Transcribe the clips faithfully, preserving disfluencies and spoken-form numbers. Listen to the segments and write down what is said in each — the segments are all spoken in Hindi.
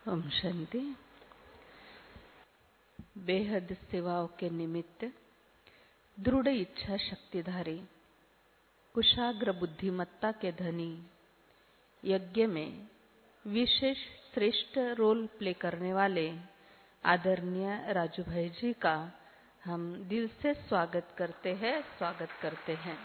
ओम शांति। बेहद सेवाओं के निमित्त दृढ़ इच्छा शक्तिधारी, कुशाग्र बुद्धिमत्ता के धनी, यज्ञ में विशेष श्रेष्ठ रोल प्ले करने वाले आदरणीय राजू भाई जी का हम दिल से स्वागत करते हैं स्वागत करते हैं।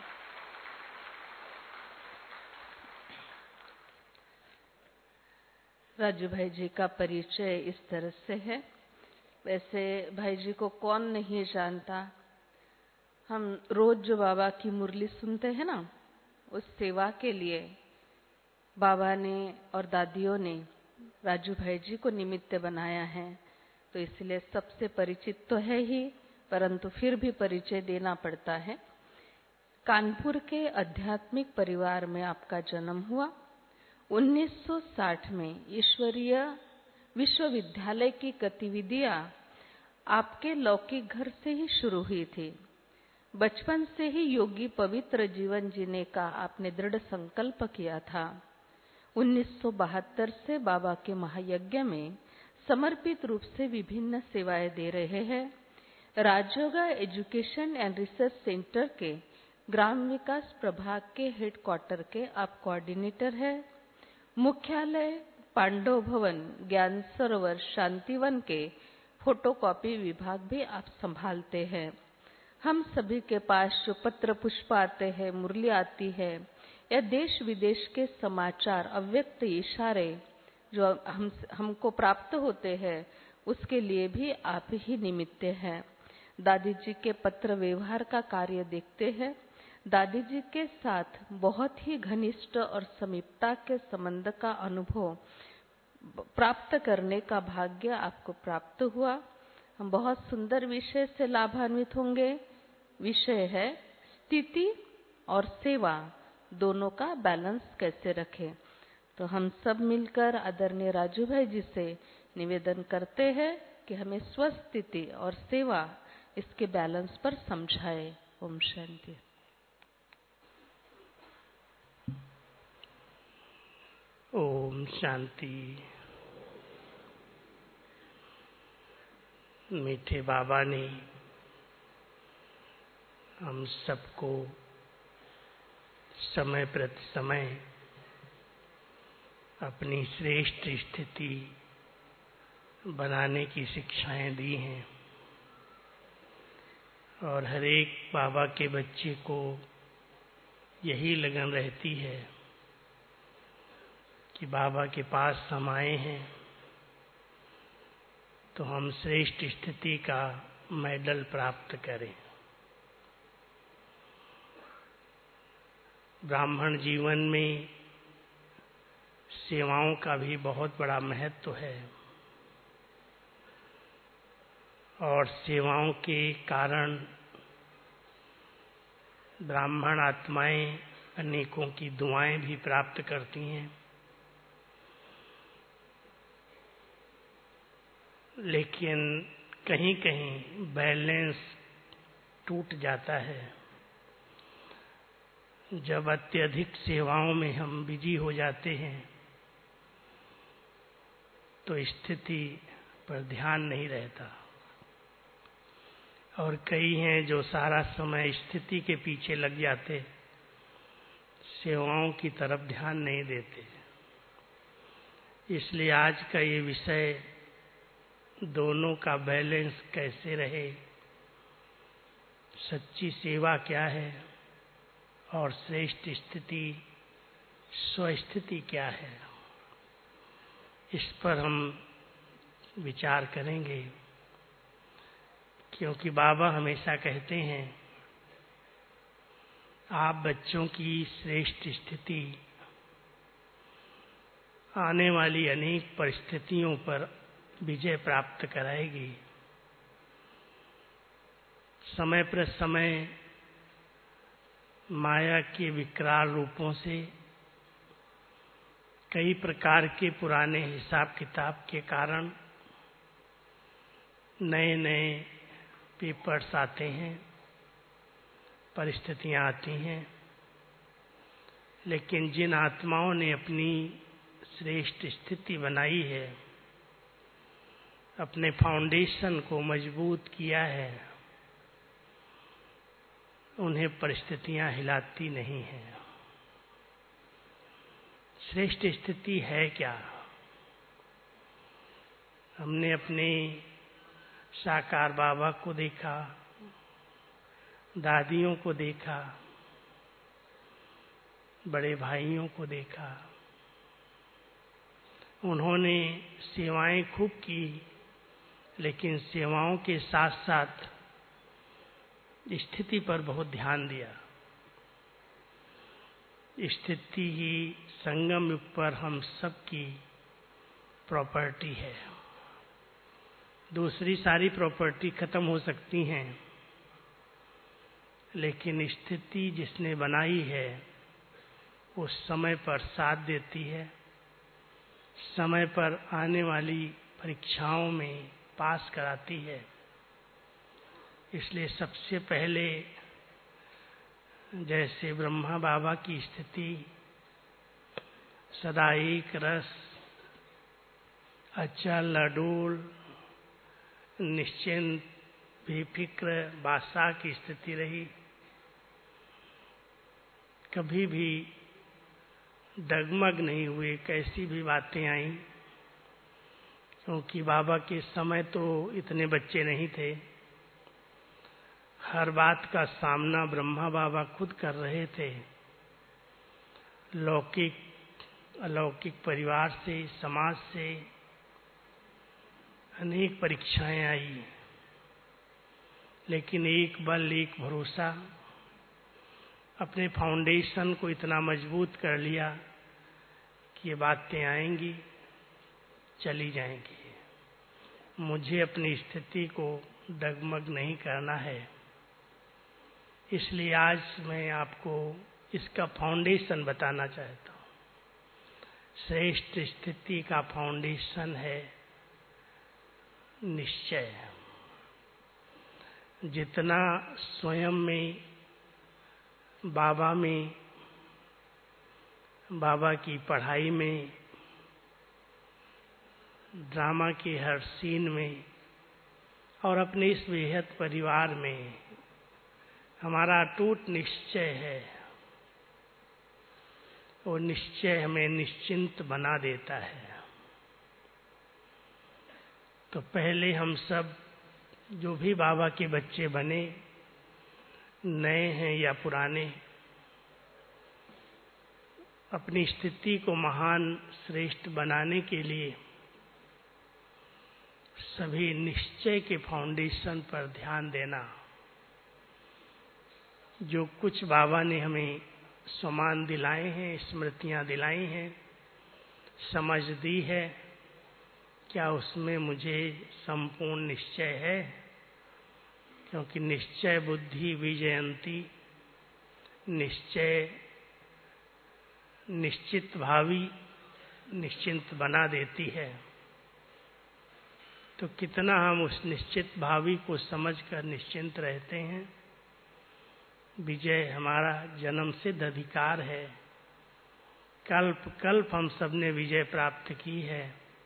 राजू भाई जी का परिचय इस तरह से है। वैसे भाई जी को कौन नहीं जानता। हम रोज जो बाबा की मुरली सुनते हैं ना, उस सेवा के लिए बाबा ने और दादियों ने राजू भाई जी को निमित्त बनाया है। तो इसलिए सबसे परिचित तो है ही, परंतु फिर भी परिचय देना पड़ता है। कानपुर के आध्यात्मिक परिवार में आपका जन्म हुआ। उन्नीस सौ साठ में ईश्वरीय विश्वविद्यालय की गतिविधियां आपके लौकिक घर से ही शुरू हुई थी। बचपन से ही योगी पवित्र जीवन जीने का आपने दृढ़ संकल्प किया था। उन्नीस सौ बहत्तर से बाबा के महायज्ञ में समर्पित रूप से विभिन्न सेवाएं दे रहे हैं। Rajyoga education and research centre के ग्राम विकास प्रभाग के हेडक्वार्टर के आप कोऑर्डिनेटर हैं। मुख्यालय पांडव भवन ज्ञान सरोवर शांतिवन के फोटोकॉपी विभाग भी आप संभालते हैं। हम सभी के पास जो पत्र पुष्प आते हैं, मुरली आती है या देश विदेश के समाचार, अव्यक्त इशारे जो हम हमको प्राप्त होते हैं, उसके लिए भी आप ही निमित्त हैं। दादी जी के पत्र व्यवहार का कार्य देखते हैं। दादी जी के साथ बहुत ही घनिष्ठ और समीपता के संबंध का अनुभव प्राप्त करने का भाग्य आपको प्राप्त हुआ। हम बहुत सुंदर विषय से लाभान्वित होंगे। विषय है स्थिति और सेवा दोनों का बैलेंस कैसे रखें। तो हम सब मिलकर आदरणीय राजू भाई जी से निवेदन करते हैं कि हमें स्वस्थिति और सेवा इसके बैलेंस पर समझाए। ओम शांति। ओम शांति। मीठे बाबा ने हम सबको समय प्रति समय अपनी श्रेष्ठ स्थिति बनाने की शिक्षाएं दी हैं और हर एक बाबा के बच्चे को यही लगन रहती है कि बाबा के पास हम आए हैं तो हम श्रेष्ठ स्थिति का मेडल प्राप्त करें। ब्राह्मण जीवन में सेवाओं का भी बहुत बड़ा महत्व है और सेवाओं के कारण ब्राह्मण आत्माएं अनेकों की दुआएं भी प्राप्त करती हैं। लेकिन कहीं कहीं बैलेंस टूट जाता है। जब अत्यधिक सेवाओं में हम बिजी हो जाते हैं तो स्थिति पर ध्यान नहीं रहता और कई हैं जो सारा समय स्थिति के पीछे लग जाते, सेवाओं की तरफ ध्यान नहीं देते। इसलिए आज का ये विषय दोनों का बैलेंस कैसे रहे, सच्ची सेवा क्या है और श्रेष्ठ स्थिति स्वस्थिति क्या है, इस पर हम विचार करेंगे। क्योंकि बाबा हमेशा कहते हैं आप बच्चों की श्रेष्ठ स्थिति आने वाली अनेक परिस्थितियों पर विजय प्राप्त कराएगी। समय पर समय माया के विकराल रूपों से कई प्रकार के पुराने हिसाब किताब के कारण नए नए पेपर्स आते हैं, परिस्थितियां आती हैं। लेकिन जिन आत्माओं ने अपनी श्रेष्ठ स्थिति बनाई है अपने फाउंडेशन को मजबूत किया है, उन्हें परिस्थितियां हिलाती नहीं हैं। श्रेष्ठ स्थिति है क्या? हमने अपने साकार बाबा को देखा, दादियों को देखा, बड़े भाइयों को देखा। उन्होंने सेवाएं खूब की, लेकिन सेवाओं के साथ साथ स्थिति पर बहुत ध्यान दिया। स्थिति ही संगम युग पर हम सबकी प्रॉपर्टी है। दूसरी सारी प्रॉपर्टी खत्म हो सकती हैं, लेकिन स्थिति जिसने बनाई है वो समय पर साथ देती है, समय पर आने वाली परीक्षाओं में पास कराती है। इसलिए सबसे पहले जैसे ब्रह्मा बाबा की स्थिति सदा एक रस, अचल अडोल, निश्चिंत, बेफिक्र, बादशाह की स्थिति रही। कभी भी डगमग नहीं हुए, कैसी भी बातें आई, क्योंकि बाबा के समय तो इतने बच्चे नहीं थे। हर बात का सामना ब्रह्मा बाबा खुद कर रहे थे। लौकिक अलौकिक परिवार से, समाज से अनेक परीक्षाएं आई, लेकिन एक बल, एक भरोसा, अपने फाउंडेशन को इतना मजबूत कर लिया कि ये बातें आएंगी, चली जाएंगी। मुझे अपनी स्थिति को डगमग नहीं करना है। इसलिए आज मैं आपको इसका फाउंडेशन बताना चाहता हूँ। श्रेष्ठ स्थिति का फाउंडेशन है निश्चय। जितना स्वयं में, बाबा में, बाबा की पढ़ाई में, ड्रामा के हर सीन में और अपने इस बेहद परिवार में हमारा अटूट निश्चय है, वो निश्चय हमें निश्चिंत बना देता है। तो पहले हम सब जो भी बाबा के बच्चे बने, नए हैं या पुराने, अपनी स्थिति को महान श्रेष्ठ बनाने के लिए सभी निश्चय के फाउंडेशन पर ध्यान देना। जो कुछ बाबा ने हमें सम्मान दिलाए हैं, स्मृतियां दिलाई हैं, समझ दी है, क्या उसमें मुझे संपूर्ण निश्चय है? क्योंकि निश्चय बुद्धि विजयंती, निश्चय निश्चित भावी, निश्चिंत बना देती है। तो कितना हम उस निश्चित भावी को समझकर निश्चिंत रहते हैं। विजय हमारा जन्म सिद्ध अधिकार है। कल्प कल्प हम सबने विजय प्राप्त की है।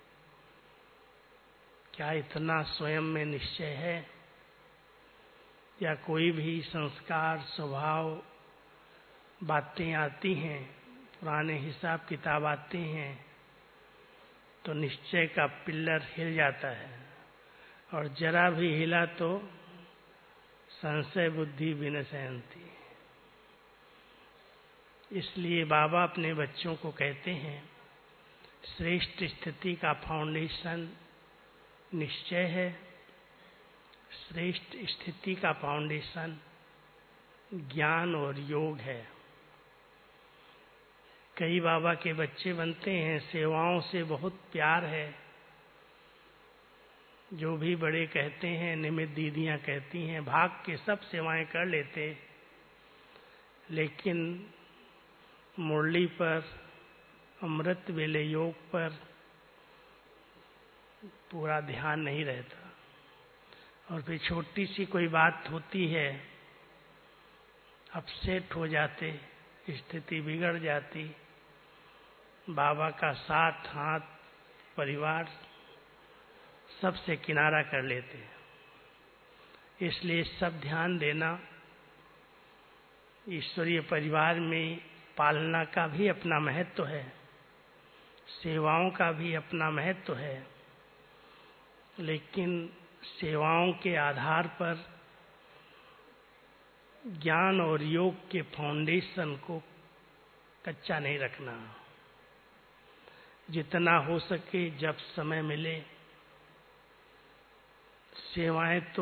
क्या इतना स्वयं में निश्चय है? या कोई भी संस्कार, स्वभाव, बातें आती हैं, पुराने हिसाब किताब आते हैं, तो निश्चय का पिल्लर हिल जाता है, और जरा भी हिला तो संशय बुद्धि विनशयंती। इसलिए बाबा अपने बच्चों को कहते हैं, श्रेष्ठ स्थिति का फाउंडेशन निश्चय है, श्रेष्ठ स्थिति का फाउंडेशन ज्ञान और योग है। कई बाबा के बच्चे बनते हैं, सेवाओं से बहुत प्यार है। जो भी बड़े कहते हैं, निमित्त दीदियां कहती हैं, भाग के सब सेवाएं कर लेते, लेकिन मुरली पर, अमृत वेले योग पर पूरा ध्यान नहीं रहता। और फिर छोटी सी कोई बात होती है, अपसेट हो जाते, स्थिति बिगड़ जाती। बाबा का साथ हाथ परिवार सबसे किनारा कर लेते हैं। इसलिए सब ध्यान देना, ईश्वरीय परिवार में पालना का भी अपना महत्व है, सेवाओं का भी अपना महत्व है, लेकिन सेवाओं के आधार पर ज्ञान और योग के फाउंडेशन को कच्चा नहीं रखना। जितना हो सके जब समय मिले, सेवाएं तो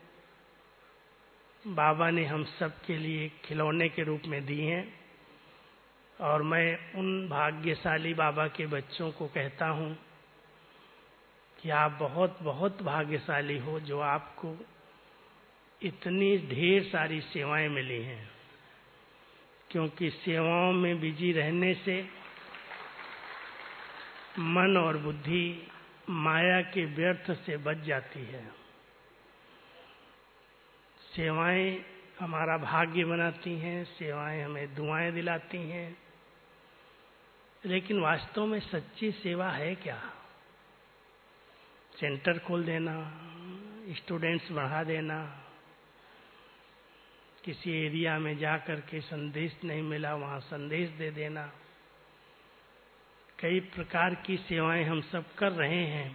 बाबा ने हम सब के लिए खिलौने के रूप में दी हैं, और मैं उन भाग्यशाली बाबा के बच्चों को कहता हूं कि आप बहुत बहुत भाग्यशाली हो जो आपको इतनी ढेर सारी सेवाएं मिली हैं, क्योंकि सेवाओं में बिजी रहने से मन और बुद्धि माया के व्यर्थ से बच जाती है। सेवाएं हमारा भाग्य बनाती हैं, सेवाएं हमें दुआएं दिलाती हैं, लेकिन वास्तव में सच्ची सेवा है क्या? सेंटर खोल देना, स्टूडेंट्स बढ़ा देना, किसी एरिया में जा कर के संदेश नहीं मिला वहां संदेश दे देना, कई प्रकार की सेवाएं हम सब कर रहे हैं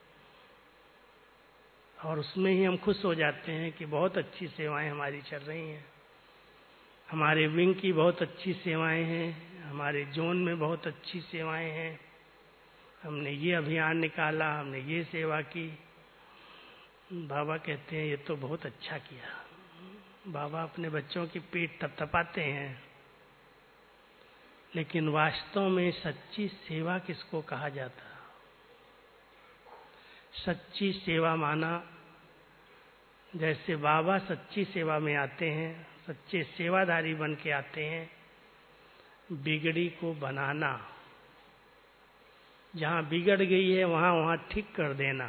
और उसमें ही हम खुश हो जाते हैं कि बहुत अच्छी सेवाएं हमारी चल रही हैं। हमारे विंग की बहुत अच्छी सेवाएं हैं, हमारे जोन में बहुत अच्छी सेवाएं हैं, हमने ये अभियान निकाला, हमने ये सेवा की। बाबा कहते हैं ये तो बहुत अच्छा किया। बाबा अपने बच्चों की पीठ थपथपाते हैं, लेकिन वास्तव में सच्ची सेवा किसको कहा जाता? सच्ची सेवा माना जैसे बाबा सच्ची सेवा में आते हैं, सच्चे सेवादारी बन के आते हैं, बिगड़ी को बनाना, जहां बिगड़ गई है वहां वहां ठीक कर देना।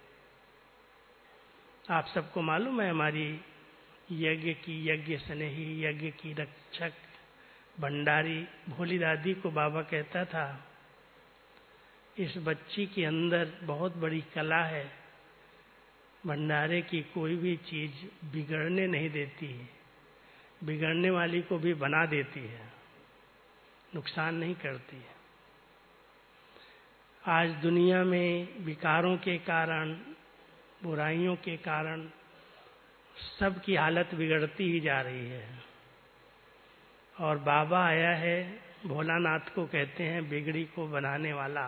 आप सबको मालूम है हमारी यज्ञ की यज्ञ स्नेही, यज्ञ की रक्षक भंडारी भोली दादी को बाबा कहता था, इस बच्ची के अंदर बहुत बड़ी कला है, भंडारे की कोई भी चीज बिगड़ने नहीं देती है, बिगड़ने वाली को भी बना देती है, नुकसान नहीं करती है। आज दुनिया में विकारों के कारण, बुराइयों के कारण सबकी हालत बिगड़ती ही जा रही है, और बाबा आया है, भोलानाथ को कहते हैं बिगड़ी को बनाने वाला।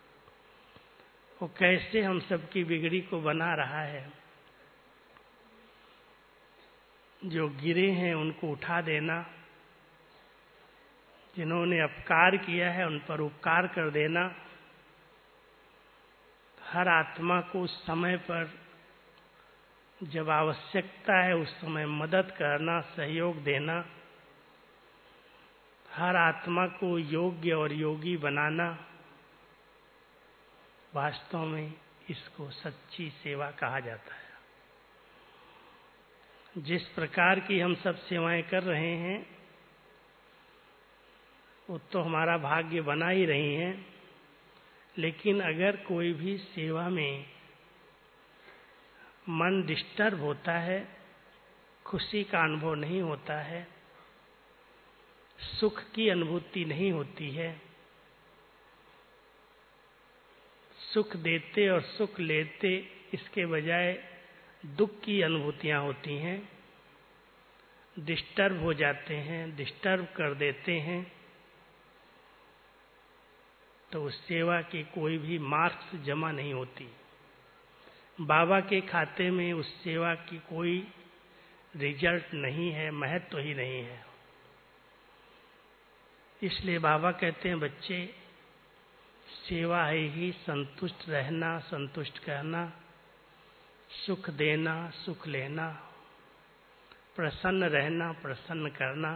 वो कैसे हम सबकी बिगड़ी को बना रहा है? जो गिरे हैं उनको उठा देना, जिन्होंने अपकार किया है उन पर उपकार कर देना, हर आत्मा को उस समय पर जब आवश्यकता है उस समय मदद करना, सहयोग देना, हर आत्मा को योग्य और योगी बनाना, वास्तव में इसको सच्ची सेवा कहा जाता है। जिस प्रकार की हम सब सेवाएं कर रहे हैं वो तो हमारा भाग्य बना ही रही हैं, लेकिन अगर कोई भी सेवा में मन डिस्टर्ब होता है, खुशी का अनुभव नहीं होता है, सुख की अनुभूति नहीं होती है, सुख देते और सुख लेते इसके बजाय दुख की अनुभूतियां होती हैं, डिस्टर्ब हो जाते हैं, डिस्टर्ब कर देते हैं, तो उस सेवा की कोई भी मार्क्स जमा नहीं होती। बाबा के खाते में उस सेवा की कोई रिजल्ट नहीं है, महत्व ही नहीं है। इसलिए बाबा कहते हैं बच्चे, सेवा है ही संतुष्ट रहना, संतुष्ट कहना, सुख देना, सुख लेना, प्रसन्न रहना, प्रसन्न करना,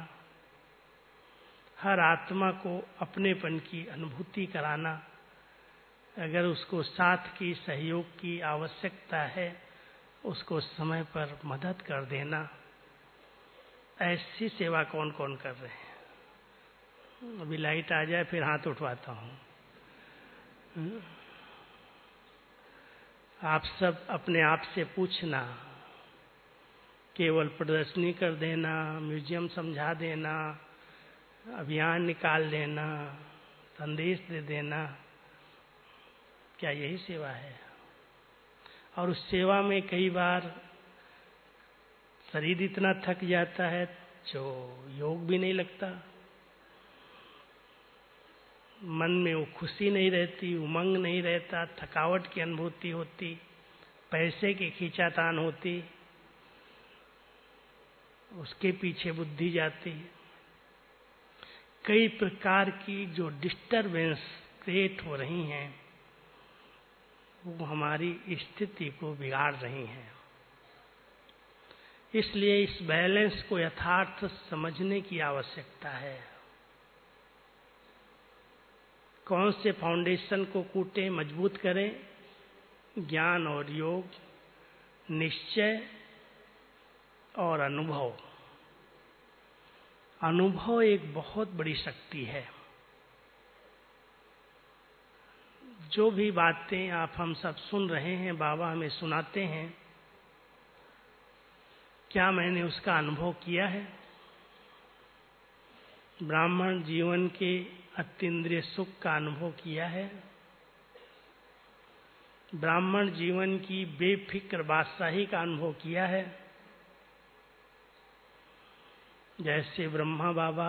हर आत्मा को अपनेपन की अनुभूति कराना, अगर उसको साथ की सहयोग की आवश्यकता है उसको समय पर मदद कर देना। ऐसी सेवा कौन कौन कर रहे हैं? अभी लाइट आ जाए फिर हाथ उठवाता हूं। आप सब अपने आप से पूछना, केवल प्रदर्शनी कर देना, म्यूजियम समझा देना, अभियान निकाल देना, संदेश दे देना, क्या यही सेवा है? और उस सेवा में कई बार शरीर इतना थक जाता है जो योग भी नहीं लगता, मन में वो खुशी नहीं रहती, उमंग नहीं रहता, थकावट की अनुभूति होती, पैसे की खींचातान होती, उसके पीछे बुद्धि जाती। कई प्रकार की जो डिस्टरबेंस क्रिएट हो रही हैं वो हमारी स्थिति को बिगाड़ रही हैं। इसलिए इस बैलेंस को यथार्थ समझने की आवश्यकता है। कौन से फाउंडेशन को कूटें, मजबूत करें? ज्ञान और योग, निश्चय और अनुभव। अनुभव एक बहुत बड़ी शक्ति है। जो भी बातें आप हम सब सुन रहे हैं, बाबा हमें सुनाते हैं, क्या मैंने उसका अनुभव किया है? ब्राह्मण जीवन के अतीन्द्रिय सुख का अनुभव किया है? ब्राह्मण जीवन की बेफिक्र बादशाही का अनुभव किया है? जैसे ब्रह्मा बाबा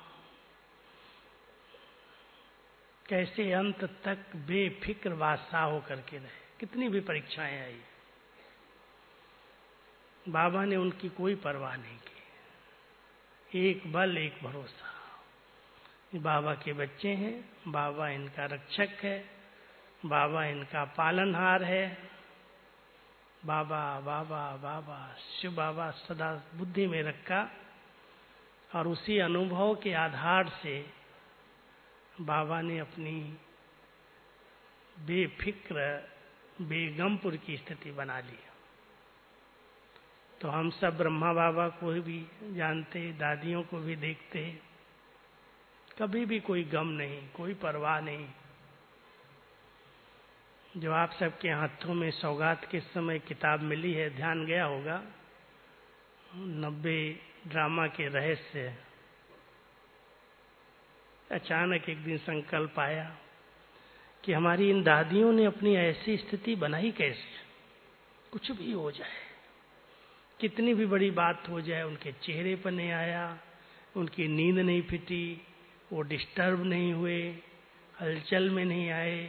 कैसे अंत तक बेफिक्र बादशाह होकर के रहे, कितनी भी परीक्षाएं आई, बाबा ने उनकी कोई परवाह नहीं की। एक बल, एक भरोसा। बाबा के बच्चे हैं, बाबा इनका रक्षक है, बाबा इनका पालनहार है। बाबा बाबा बाबा शिव बाबा सदा बुद्धि में रखा और उसी अनुभव के आधार से बाबा ने अपनी बेफिक्र बेगमपुर की स्थिति बना ली। तो हम सब ब्रह्मा बाबा को भी जानते, दादियों को भी देखते, कभी भी कोई गम नहीं, कोई परवाह नहीं। जो आप सबके हाथों में सौगात के समय किताब मिली है, ध्यान गया होगा, नब्बे ड्रामा के रहस्य। अचानक एक दिन संकल्प आया कि हमारी इन दादियों ने अपनी ऐसी स्थिति बनाई कैसे? कुछ भी हो जाए, कितनी भी बड़ी बात हो जाए, उनके चेहरे पर नहीं आया, उनकी नींद नहीं फिटी, वो डिस्टर्ब नहीं हुए, हलचल में नहीं आए।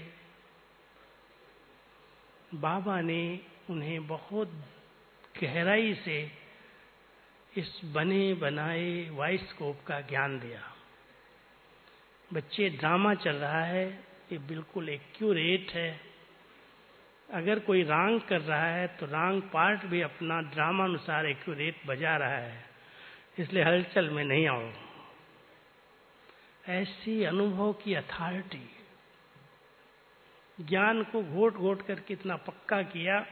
बाबा ने उन्हें बहुत गहराई से इस बने बनाए वाइस्कोप का ज्ञान दिया। बच्चे, ड्रामा चल रहा है, ये बिल्कुल एक्यूरेट है। अगर कोई रांग कर रहा है तो रांग पार्ट भी अपना ड्रामा अनुसार एक्यूरेट बजा रहा है, इसलिए हलचल में नहीं आओ। ऐसी अनुभव की अथॉरिटी, ज्ञान को घोट घोट कर कितना पक्का किया,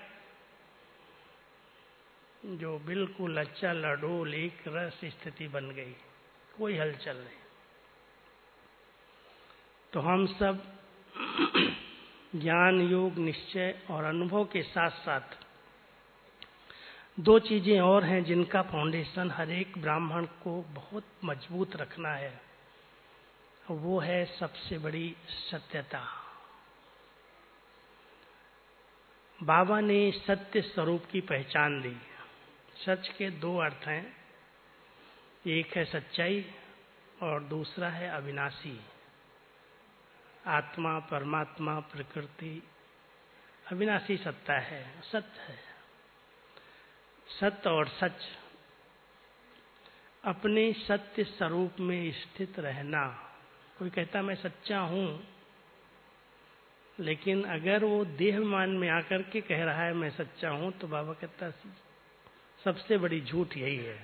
जो बिल्कुल अचल अडोल एक रस स्थिति बन गई, कोई हलचल नहीं। तो हम सब ज्ञान, योग, निश्चय और अनुभव के साथ साथ दो चीजें और हैं जिनका फाउंडेशन हर एक ब्राह्मण को बहुत मजबूत रखना है। वो है सबसे बड़ी सत्यता। बाबा ने सत्य स्वरूप की पहचान दी। सच के दो अर्थ हैं, एक है सच्चाई और दूसरा है अविनाशी। आत्मा, परमात्मा, प्रकृति अविनाशी सत्ता है, सत्य है। सत्य और सच, अपने सत्य स्वरूप में स्थित रहना। कोई कहता मैं सच्चा हूं, लेकिन अगर वो देहमान में आकर के कह रहा है मैं सच्चा हूं, तो बाबा कहता सबसे बड़ी झूठ यही है।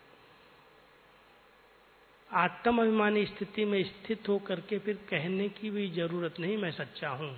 आत्म अभिमानी स्थिति में स्थित होकर के फिर कहने की भी जरूरत नहीं मैं सच्चा हूं।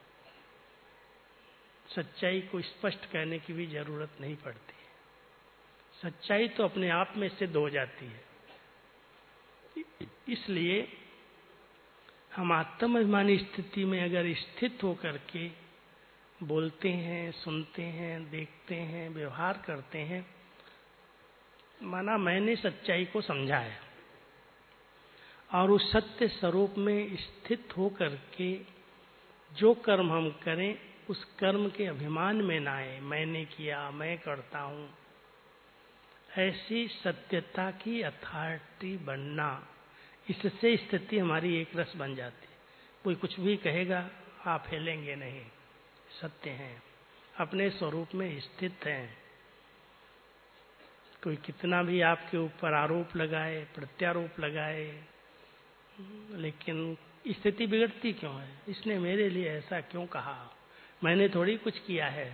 सच्चाई को स्पष्ट कहने की भी जरूरत नहीं पड़ती। सच्चाई तो अपने आप में सिद्ध हो जाती है। इसलिए हम आत्म अभिमानी स्थिति में अगर स्थित होकर के बोलते हैं, सुनते हैं, देखते हैं, व्यवहार करते हैं, माना मैंने सच्चाई को समझा है और उस सत्य स्वरूप में स्थित होकर के जो कर्म हम करें उस कर्म के अभिमान में ना आए, मैंने किया, मैं करता हूं। ऐसी सत्यता की अथॉरिटी बनना, इससे स्थिति हमारी एक रस बन जाती है। कोई कुछ भी कहेगा आप हिलेंगे नहीं, सत्य हैं, अपने स्वरूप में स्थित हैं। कोई कितना भी आपके ऊपर आरोप लगाए, प्रत्यारोप लगाए, लेकिन स्थिति बिगड़ती क्यों है? इसने मेरे लिए ऐसा क्यों कहा? मैंने थोड़ी कुछ किया है।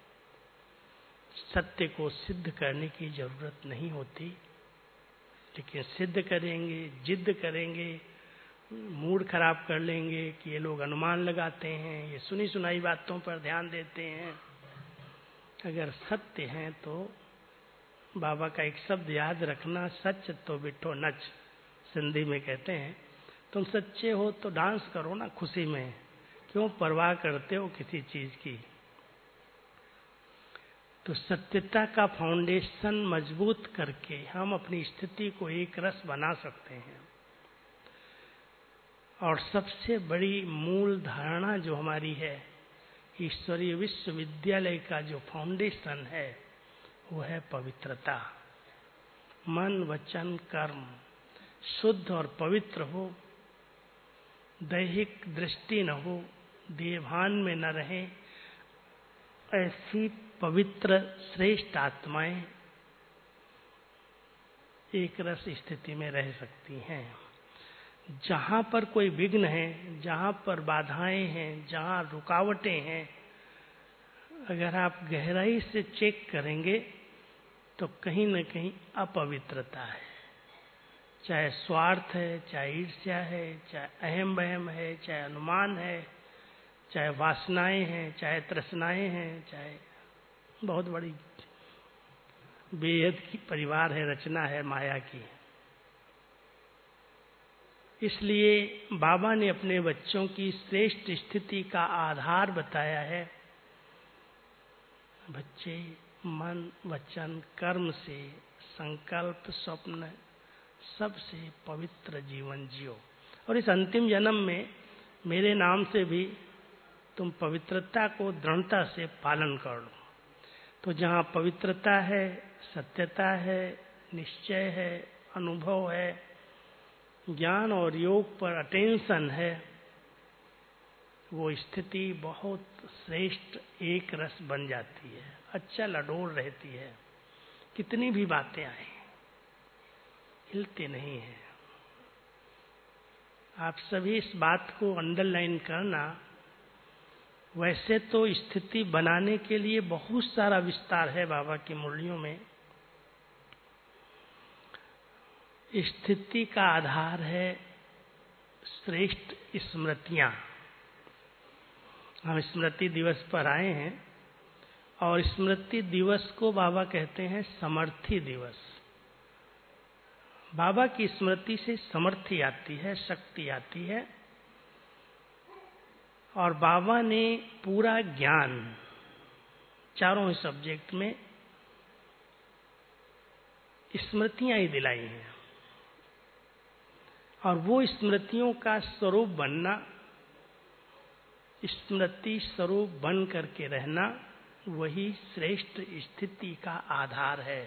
सत्य को सिद्ध करने की जरूरत नहीं होती, लेकिन सिद्ध करेंगे, जिद करेंगे, मूड खराब कर लेंगे कि ये लोग अनुमान लगाते हैं, ये सुनी सुनाई बातों पर ध्यान देते हैं। अगर सत्य हैं तो बाबा का एक शब्द याद रखना, सच तो बिठो नच, सिंधी में कहते हैं। तुम सच्चे हो तो डांस करो ना खुशी में, क्यों परवाह करते हो किसी चीज की। तो सत्यता का फाउंडेशन मजबूत करके हम अपनी स्थिति को एक रस बना सकते हैं। और सबसे बड़ी मूल धारणा जो हमारी है, ईश्वरीय विश्वविद्यालय का जो फाउंडेशन है वो है पवित्रता। मन, वचन, कर्म शुद्ध और पवित्र हो, दैहिक दृष्टि न हो, देहभान में न रहे, ऐसी पवित्र श्रेष्ठ आत्माएं एक रस स्थिति में रह सकती हैं। जहां पर कोई विघ्न है, जहां पर बाधाएं हैं, जहां रुकावटें हैं, अगर आप गहराई से चेक करेंगे तो कहीं न कहीं अपवित्रता है। चाहे स्वार्थ है, चाहे ईर्ष्या है, चाहे अहम बहम है, चाहे अनुमान है, चाहे वासनाएं हैं, चाहे तृष्णाएं हैं, चाहे बहुत बड़ी बेहद की परिवार है, रचना है माया की। इसलिए बाबा ने अपने बच्चों की श्रेष्ठ स्थिति का आधार बताया है, बच्चे मन, वचन, कर्म से, संकल्प, स्वप्न सबसे पवित्र जीवन जियो। और इस अंतिम जन्म में मेरे नाम से भी तुम पवित्रता को दृढ़ता से पालन कर लो। तो जहाँ पवित्रता है, सत्यता है, निश्चय है, अनुभव है, ज्ञान और योग पर अटेंशन है, वो स्थिति बहुत श्रेष्ठ एक रस बन जाती है, अच्छा अडोल रहती है। कितनी भी बातें आए हिलते नहीं है। आप सभी इस बात को अंडरलाइन करना। वैसे तो स्थिति बनाने के लिए बहुत सारा विस्तार है बाबा की मुरलियों में। स्थिति का आधार है श्रेष्ठ स्मृतियां। हम स्मृति दिवस पर आए हैं और स्मृति दिवस को बाबा कहते हैं समर्थी दिवस। बाबा की स्मृति से समर्थी आती है, शक्ति आती है। और बाबा ने पूरा ज्ञान चारों सब्जेक्ट में स्मृतियां ही दिलाई हैं। और वो स्मृतियों का स्वरूप बनना, स्मृति स्वरूप बन करके रहना, वही श्रेष्ठ स्थिति का आधार है।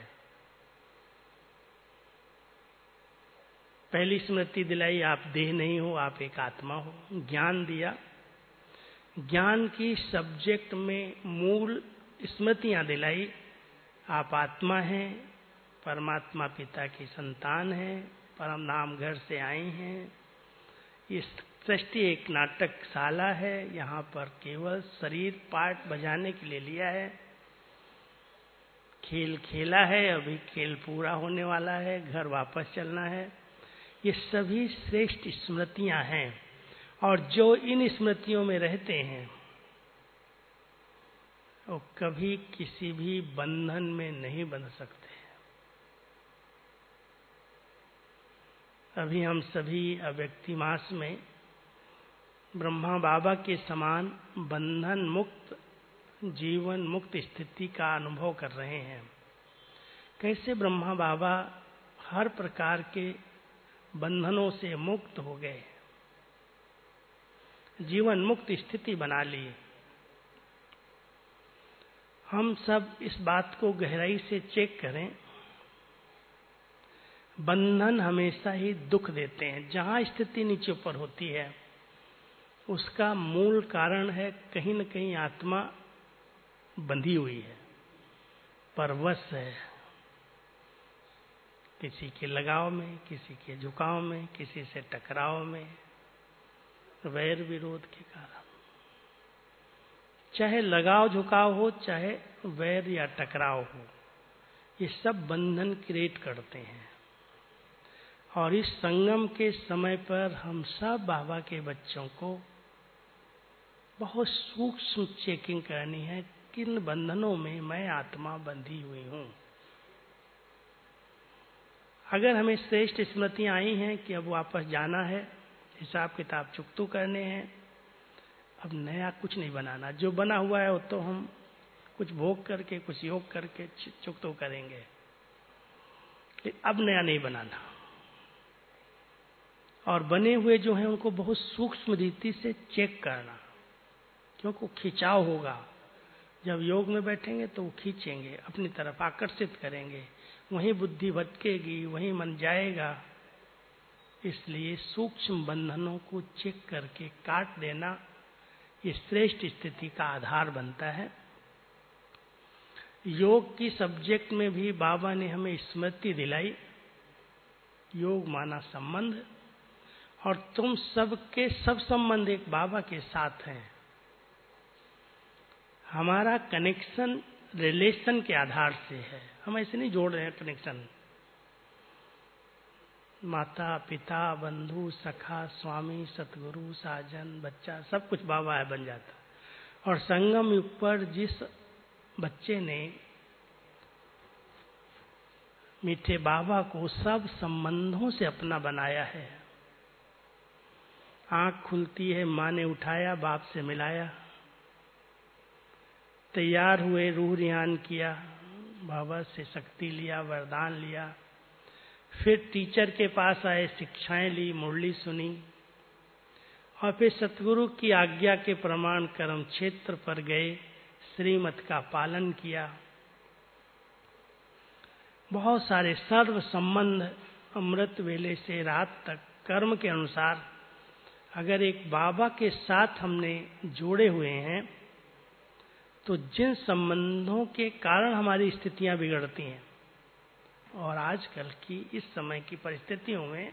पहली स्मृति दिलाई, आप देह नहीं हो, आप एक आत्मा हो। ज्ञान दिया, ज्ञान की सब्जेक्ट में मूल स्मृतियां दिलाई। आप आत्मा हैं, परमात्मा पिता की संतान हैं, परम धाम घर से आए हैं। ये सृष्टि एक नाटकशाला है, यहाँ पर केवल शरीर पार्ट बजाने के लिए लिया है। खेल खेला है, अभी खेल पूरा होने वाला है, घर वापस चलना है। ये सभी श्रेष्ठ स्मृतियां हैं। और जो इन स्मृतियों में रहते हैं वो कभी किसी भी बंधन में नहीं बंध सकते। अभी हम सभी अव्यक्ति मास में ब्रह्मा बाबा के समान बंधन मुक्त जीवन मुक्त स्थिति का अनुभव कर रहे हैं। कैसे ब्रह्मा बाबा हर प्रकार के बंधनों से मुक्त हो गए, जीवन मुक्त स्थिति बना ली। हम सब इस बात को गहराई से चेक करें। बंधन हमेशा ही दुख देते हैं। जहां स्थिति नीचे ऊपर होती है उसका मूल कारण है कहीं न कहीं आत्मा बंधी हुई है, परवश है, किसी के लगाव में, किसी के झुकाव में, किसी से टकराव में, वैर विरोध के कारण। चाहे लगाव झुकाव हो, चाहे वैर या टकराव हो, ये सब बंधन क्रिएट करते हैं। और इस संगम के समय पर हम सब बाबा के बच्चों को बहुत सूक्ष्म चेकिंग करनी है, किन बंधनों में मैं आत्मा बंधी हुई हूं। अगर हमें श्रेष्ठ स्मृतियां आई हैं कि अब वापस जाना है, हिसाब किताब चुकतू करने हैं, अब नया कुछ नहीं बनाना, जो बना हुआ है वो तो हम कुछ भोग करके, कुछ योग करके चुकतू करेंगे, अब नया नहीं बनाना। और बने हुए जो हैं उनको बहुत सूक्ष्म रीति से चेक करना, क्योंकि खिंचाव होगा। जब योग में बैठेंगे तो वो खींचेंगे, अपनी तरफ आकर्षित करेंगे, वहीं बुद्धि भटकेगी, वहीं मन जाएगा। इसलिए सूक्ष्म बंधनों को चेक करके काट देना ये श्रेष्ठ स्थिति का आधार बनता है। योग की सब्जेक्ट में भी बाबा ने हमें स्मृति दिलाई, योग माना संबंध, और तुम सबके सब संबंध एक बाबा के साथ हैं। हमारा कनेक्शन रिलेशन के आधार से है, हम ऐसे नहीं जोड़ रहे हैं कनेक्शन। माता पिता बंधु सखा स्वामी सतगुरु साजन बच्चा सब कुछ बाबा है बन जाता। और संगम युग पर जिस बच्चे ने मीठे बाबा को सब संबंधों से अपना बनाया है, आंख खुलती है माँ ने उठाया, बाप से मिलाया, तैयार हुए रूह रियान किया, बाबा से शक्ति लिया, वरदान लिया, फिर टीचर के पास आए, शिक्षाएं ली, मुरली सुनी, और फिर सतगुरु की आज्ञा के प्रमाण कर्म क्षेत्र पर गए, श्रीमत का पालन किया। बहुत सारे सर्व संबंध अमृत वेले से रात तक कर्म के अनुसार अगर एक बाबा के साथ हमने जोड़े हुए हैं तो जिन संबंधों के कारण हमारी स्थितियां बिगड़ती हैं, और आजकल की इस समय की परिस्थितियों में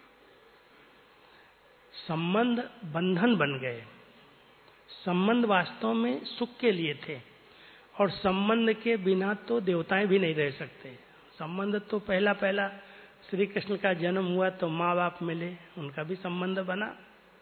संबंध बंधन बन गए। संबंध वास्तव में सुख के लिए थे, और संबंध के बिना तो देवताएं भी नहीं रह सकते। संबंध तो पहला पहला श्री कृष्ण का जन्म हुआ तो माँ बाप मिले, उनका भी संबंध बना।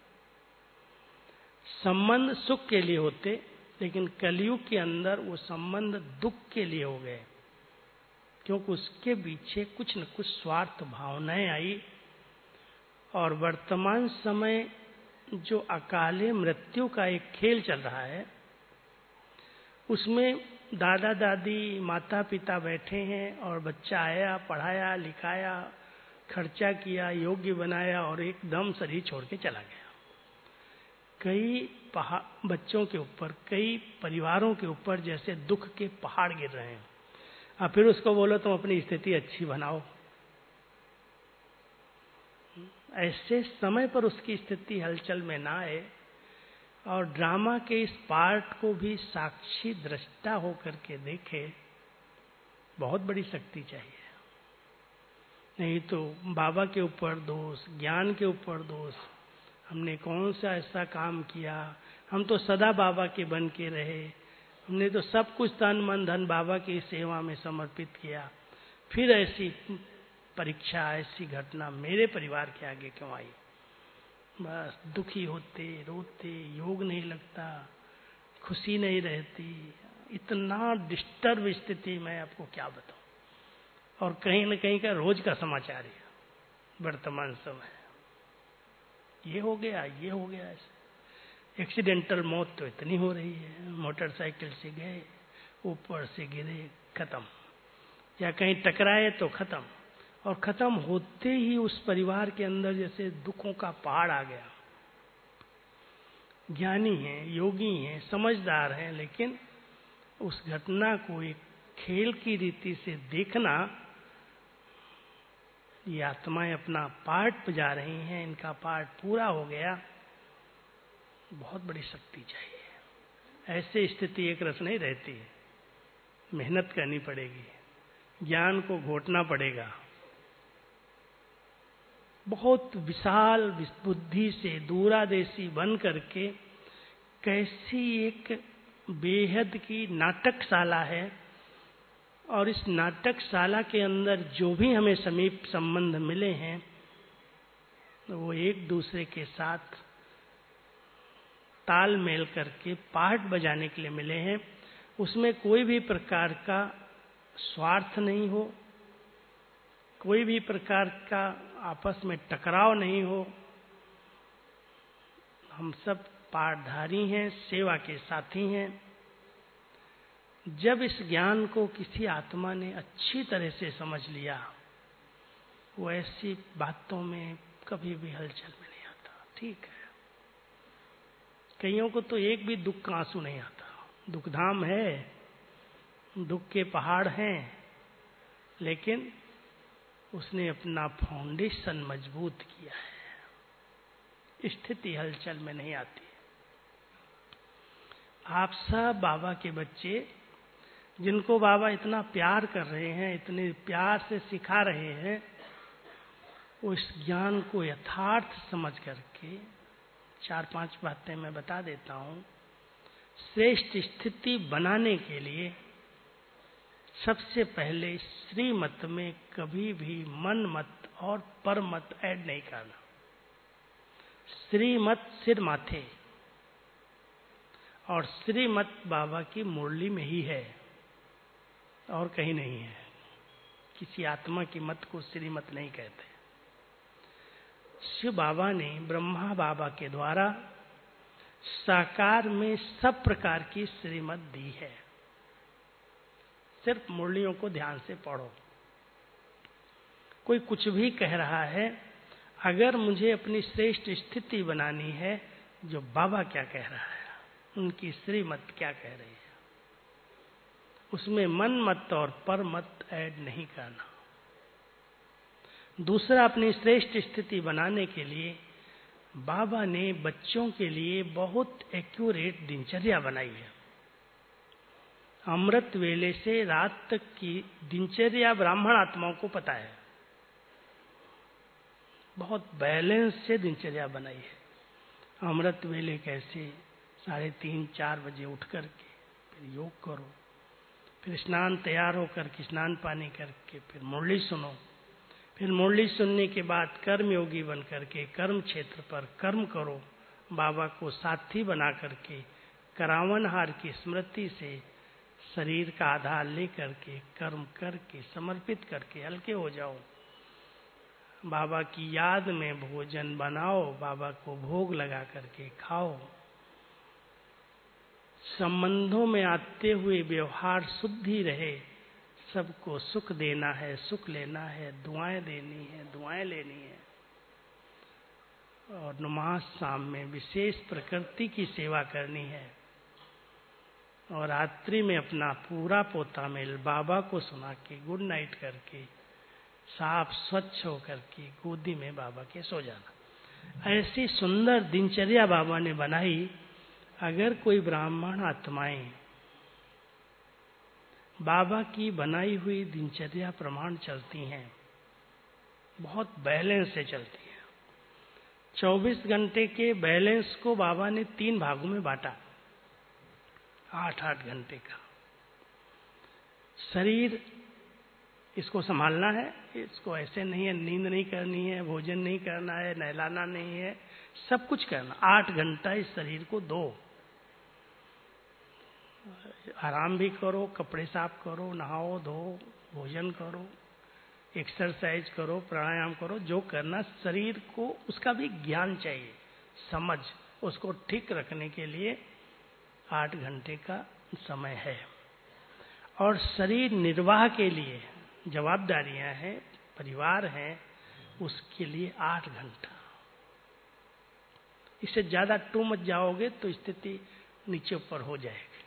संबंध सुख के लिए होते, लेकिन कलयुग के अंदर वो संबंध दुख के लिए हो गए, क्योंकि उसके पीछे कुछ न कुछ स्वार्थ भावनाएं आई। और वर्तमान समय जो अकाले मृत्यु का एक खेल चल रहा है, उसमें दादा दादी माता पिता बैठे हैं और बच्चा आया, पढ़ाया लिखाया, खर्चा किया, योग्य बनाया और एकदम शरीर छोड़ के चला गया। कई पहाड़ बच्चों के ऊपर, कई परिवारों के ऊपर जैसे दुख के पहाड़ गिर रहे हैं। अब फिर उसको बोलो तुम अपनी स्थिति अच्छी बनाओ, ऐसे समय पर उसकी स्थिति हलचल में ना आए। और ड्रामा के इस पार्ट को भी साक्षी दृष्टा होकर के देखे, बहुत बड़ी शक्ति चाहिए। नहीं तो बाबा के ऊपर दोष, ज्ञान के ऊपर दोष, हमने कौन सा ऐसा काम किया, हम तो सदा बाबा के बन के रहे, हमने तो सब कुछ तन मन धन बाबा की सेवा में समर्पित किया, फिर ऐसी परीक्षा, ऐसी घटना मेरे परिवार के आगे क्यों आई। बस दुखी होते रोते, योग नहीं लगता, खुशी नहीं रहती, इतना डिस्टर्ब स्थिति मैं आपको क्या बताऊं। और कहीं न कहीं का रोज का समाचार है वर्तमान समय, ये हो गया ये हो गया ऐसे। एक्सीडेंटल मौत तो इतनी हो रही है, मोटरसाइकिल से गए, ऊपर से गिरे, खत्म, या कहीं टकराए तो खत्म। और खत्म होते ही उस परिवार के अंदर जैसे दुखों का पहाड़ आ गया। ज्ञानी हैं, योगी हैं, समझदार हैं, लेकिन उस घटना को एक खेल की रीति से देखना, ये आत्माएं अपना पार्ट बजा रही हैं, इनका पार्ट पूरा हो गया, बहुत बड़ी शक्ति चाहिए। ऐसे स्थिति एक रस नहीं रहती है, मेहनत करनी पड़ेगी, ज्ञान को घोटना पड़ेगा, बहुत विशाल बुद्धि से दूरादेशी बन करके कैसी एक बेहद की नाटकशाला है, और इस नाटकशाला के अंदर जो भी हमें समीप संबंध मिले हैं वो एक दूसरे के साथ तालमेल करके पार्ट बजाने के लिए मिले हैं। उसमें कोई भी प्रकार का स्वार्थ नहीं हो, कोई भी प्रकार का आपस में टकराव नहीं हो, हम सब पाठधारी हैं, सेवा के साथी हैं। जब इस ज्ञान को किसी आत्मा ने अच्छी तरह से समझ लिया, वो ऐसी बातों में कभी भी हलचल में नहीं आता। ठीक है, कईयों को तो एक भी दुख का आंसू नहीं आता, दुखधाम है, दुख के पहाड़ हैं, लेकिन उसने अपना फाउंडेशन मजबूत किया है, स्थिति हलचल में नहीं आती। आप सब बाबा के बच्चे, जिनको बाबा इतना प्यार कर रहे हैं, इतने प्यार से सिखा रहे हैं, उस ज्ञान को यथार्थ समझ करके चार पांच बातें मैं बता देता हूं। श्रेष्ठ स्थिति बनाने के लिए सबसे पहले श्रीमत में कभी भी मन मत और पर मत ऐड नहीं करना। श्रीमत सिर माथे, और श्रीमत बाबा की मुरली में ही है और कहीं नहीं है। किसी आत्मा की मत को श्रीमत नहीं कहते। शिव बाबा ने ब्रह्मा बाबा के द्वारा साकार में सब प्रकार की श्रीमत दी है। सिर्फ मुरलियों को ध्यान से पढ़ो। कोई कुछ भी कह रहा है, अगर मुझे अपनी श्रेष्ठ स्थिति बनानी है, जो बाबा क्या कह रहा है, उनकी श्रीमत क्या कह रही है, उसमें मन मत और पर मत ऐड नहीं करना। दूसरा, अपनी श्रेष्ठ स्थिति बनाने के लिए बाबा ने बच्चों के लिए बहुत एक्यूरेट दिनचर्या बनाई है। अमृत वेले से रात तक की दिनचर्या ब्राह्मण आत्माओं को पता है, बहुत बैलेंस से दिनचर्या बनाई है। अमृत वेले कैसे, साढ़े तीन चार बजे उठ करके फिर योग करो, फिर स्नान तैयार होकर के स्नान पानी करके फिर मुरली सुनो, फिर मुरली सुनने के बाद कर्म योगी बन करके कर्म क्षेत्र पर कर्म करो, बाबा को साथी बना करके करावनहार की स्मृति से शरीर का आधार लेकर के कर्म करके समर्पित करके हल्के हो जाओ। बाबा की याद में भोजन बनाओ, बाबा को भोग लगा करके खाओ। संबंधों में आते हुए व्यवहार शुद्धि रहे, सबको सुख देना है, सुख लेना है, दुआएं देनी है, दुआएं लेनी है। और नमाज शाम में विशेष प्रकृति की सेवा करनी है, और रात्रि में अपना पूरा पोता मेल बाबा को सुना के गुड नाइट करके साफ स्वच्छ होकर के गोदी में बाबा के सो जाना। ऐसी सुंदर दिनचर्या बाबा ने बनाई। अगर कोई ब्राह्मण आत्माएं बाबा की बनाई हुई दिनचर्या प्रमाण चलती हैं, बहुत बैलेंस से चलती हैं। चौबीस घंटे के बैलेंस को बाबा ने तीन भागों में बांटा, आठ आठ घंटे का। शरीर इसको संभालना है, इसको ऐसे नहीं है, नींद नहीं करनी है, भोजन नहीं करना है, नहलाना नहीं है, सब कुछ करना। आठ घंटा इस शरीर को दो, आराम भी करो, कपड़े साफ करो, नहाओ धो, भोजन करो, एक्सरसाइज करो, प्राणायाम करो, जो करना। शरीर को उसका भी ज्ञान चाहिए, समझ, उसको ठीक रखने के लिए आठ घंटे का समय है। और शरीर निर्वाह के लिए जवाबदारियां हैं, परिवार है, उसके लिए आठ घंटा। इससे ज्यादा टू मत जाओगे तो स्थिति नीचे ऊपर हो जाएगी।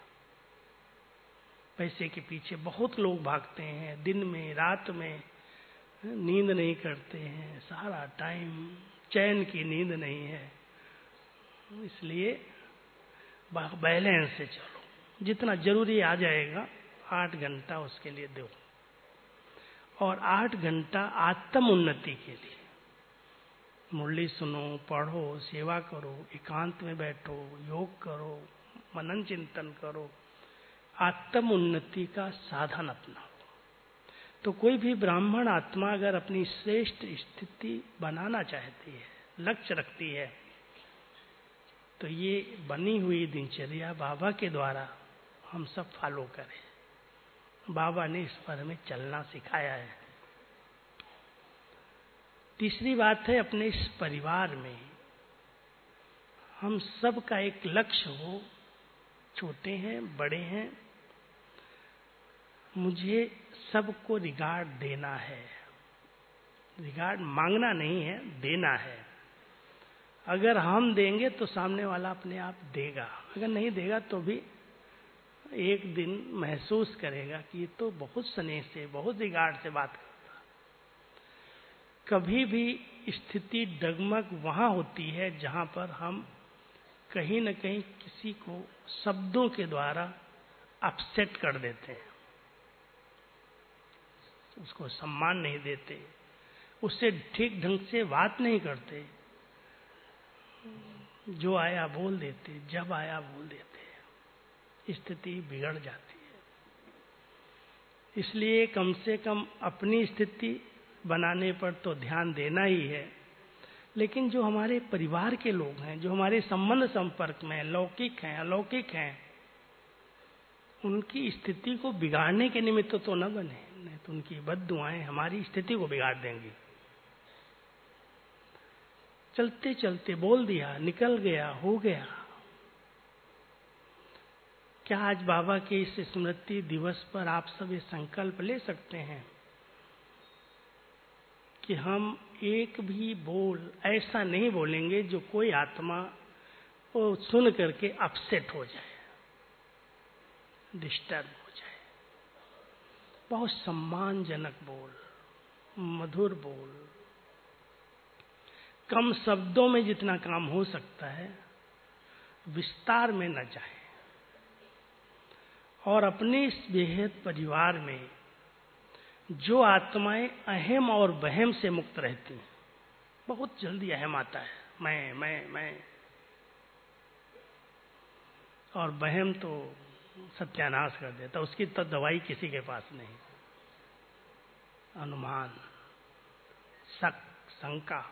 पैसे के पीछे बहुत लोग भागते हैं, दिन में रात में नींद नहीं करते हैं, सारा टाइम चैन की नींद नहीं है। इसलिए बैलेंस से चलो, जितना जरूरी आ जाएगा आठ घंटा उसके लिए दो। और आठ घंटा आत्म उन्नति के लिए मुरली सुनो, पढ़ो, सेवा करो, एकांत में बैठो, योग करो, मनन चिंतन करो, आत्म उन्नति का साधन अपनाओ। तो कोई भी ब्राह्मण आत्मा अगर अपनी श्रेष्ठ स्थिति बनाना चाहती है, लक्ष्य रखती है, तो ये बनी हुई दिनचर्या बाबा के द्वारा हम सब फॉलो करें। बाबा ने इस पर हमें चलना सिखाया है। तीसरी बात है, अपने इस परिवार में हम सब का एक लक्ष्य हो, छोटे हैं बड़े हैं, मुझे सबको रिगार्ड देना है। रिगार्ड मांगना नहीं है, देना है। अगर हम देंगे तो सामने वाला अपने आप देगा, अगर नहीं देगा तो भी एक दिन महसूस करेगा कि ये तो बहुत स्नेह से, बहुत रिगार्ड से बात करता। कभी भी स्थिति डगमग वहां होती है जहां पर हम कहीं न कहीं किसी को शब्दों के द्वारा अपसेट कर देते हैं, उसको सम्मान नहीं देते, उससे ठीक ढंग से बात नहीं करते, जो आया बोल देते, जब आया बोल देते, स्थिति बिगड़ जाती है। इसलिए कम से कम अपनी स्थिति बनाने पर तो ध्यान देना ही है, लेकिन जो हमारे परिवार के लोग हैं, जो हमारे संबंध संपर्क में लौकिक हैं, अलौकिक हैं, उनकी स्थिति को बिगाड़ने के निमित्त तो न बने, नहीं तो उनकी बद्दुआएं हमारी स्थिति को बिगाड़ देंगी। चलते चलते बोल दिया, निकल गया, हो गया। क्या आज बाबा के इस स्मृति दिवस पर आप सब ये संकल्प ले सकते हैं कि हम एक भी बोल ऐसा नहीं बोलेंगे जो कोई आत्मा वो सुन करके अपसेट हो जाए, डिस्टर्ब हो जाए। बहुत सम्मानजनक बोल, मधुर बोल, कम शब्दों में जितना काम हो सकता है विस्तार में न जाए। और अपने इस बेहद परिवार में जो आत्माएं अहम और वहम से मुक्त रहती हैं, बहुत जल्दी अहम आता है, मैं मैं मैं और वहम तो सत्यानाश कर देता, उसकी तो दवाई किसी के पास नहीं। अनुमान, शक, शंका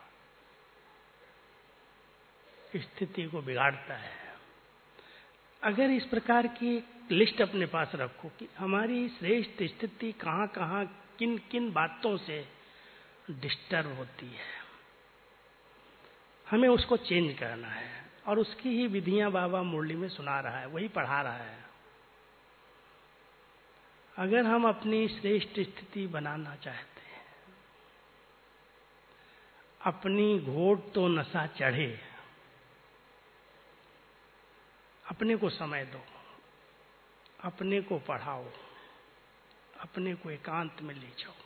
स्थिति को बिगाड़ता है। अगर इस प्रकार की लिस्ट अपने पास रखो कि हमारी श्रेष्ठ स्थिति कहाँ कहाँ किन किन बातों से डिस्टर्ब होती है, हमें उसको चेंज करना है। और उसकी ही विधियां बाबा मुरली में सुना रहा है, वही पढ़ा रहा है। अगर हम अपनी श्रेष्ठ स्थिति बनाना चाहते हैं, अपनी घोट तो नशा चढ़े, अपने को समय दो, अपने को पढ़ाओ, अपने को एकांत में ले जाओ।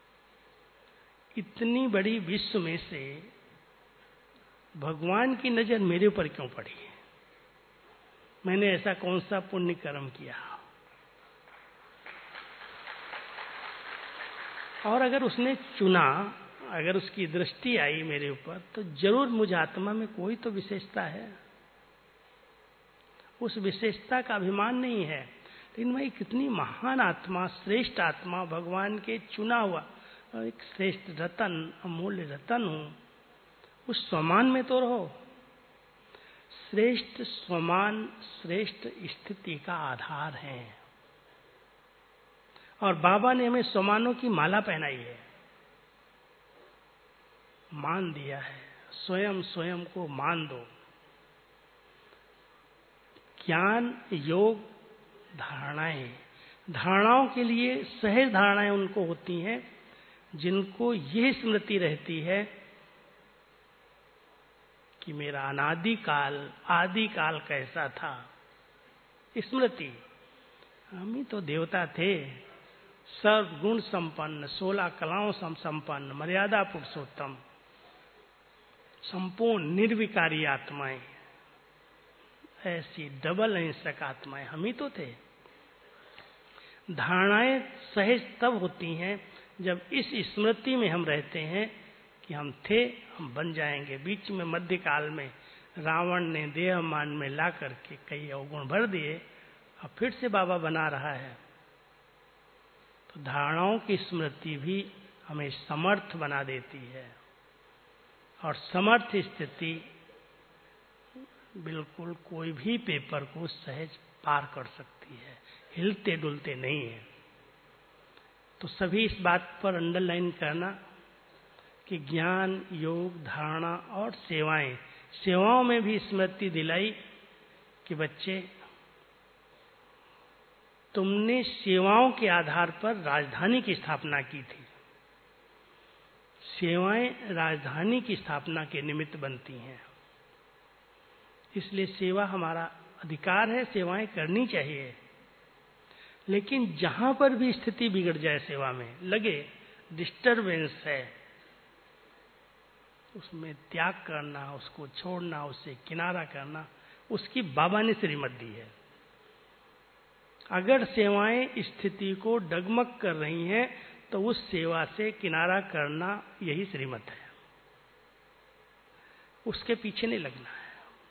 इतनी बड़ी विश्व में से भगवान की नजर मेरे ऊपर क्यों पड़ी है? मैंने ऐसा कौन सा पुण्य कर्म किया? और अगर उसने चुना, अगर उसकी दृष्टि आई मेरे ऊपर, तो जरूर मुझ आत्मा में कोई तो विशेषता है। उस विशेषता का अभिमान नहीं है, लेकिन मैं कितनी महान आत्मा, श्रेष्ठ आत्मा, भगवान के चुना हुआ एक श्रेष्ठ रतन, अमूल्य रतन हूं। उस स्वमान में तो रहो। श्रेष्ठ स्वमान श्रेष्ठ स्थिति का आधार है। और बाबा ने हमें स्वमानों की माला पहनाई है, मान दिया है। स्वयं स्वयं को मान दो। ज्ञान, योग, धारणाएं। धारणाओं के लिए सहज धारणाएं उनको होती हैं जिनको यह स्मृति रहती है कि मेरा अनादि काल, आदि काल कैसा था। स्मृति, हम ही तो देवता थे, सर्व गुण संपन्न, सोलह कलाओं संपन्न, मर्यादा पुरुषोत्तम, संपूर्ण निर्विकारी आत्माएं, ऐसी डबल अहिंसक आत्माएं हम ही तो थे। धारणाएं सहज तब होती हैं जब इस स्मृति में हम रहते हैं कि हम थे, हम बन जाएंगे। बीच में मध्यकाल में रावण ने देह मान में ला करके कई अवगुण भर दिए, अब फिर से बाबा बना रहा है। तो धारणाओं की स्मृति भी हमें समर्थ बना देती है, और समर्थ स्थिति बिल्कुल कोई भी पेपर को सहज पार कर सकती है, हिलते डुलते नहीं है। तो सभी इस बात पर अंडरलाइन करना कि ज्ञान, योग, धारणा और सेवाएं, सेवाओं में भी स्मृति दिलाई कि बच्चे, तुमने सेवाओं के आधार पर राजधानी की स्थापना की थी। सेवाएं राजधानी की स्थापना के निमित्त बनती हैं, इसलिए सेवा हमारा अधिकार है, सेवाएं करनी चाहिए। लेकिन जहां पर भी स्थिति बिगड़ जाए, सेवा में लगे डिस्टरबेंस है, उसमें त्याग करना, उसको छोड़ना, उससे किनारा करना, उसकी बाबा ने श्रीमत दी है। अगर सेवाएं स्थिति को डगमग कर रही हैं तो उस सेवा से किनारा करना यही श्रीमत है, उसके पीछे नहीं लगना है।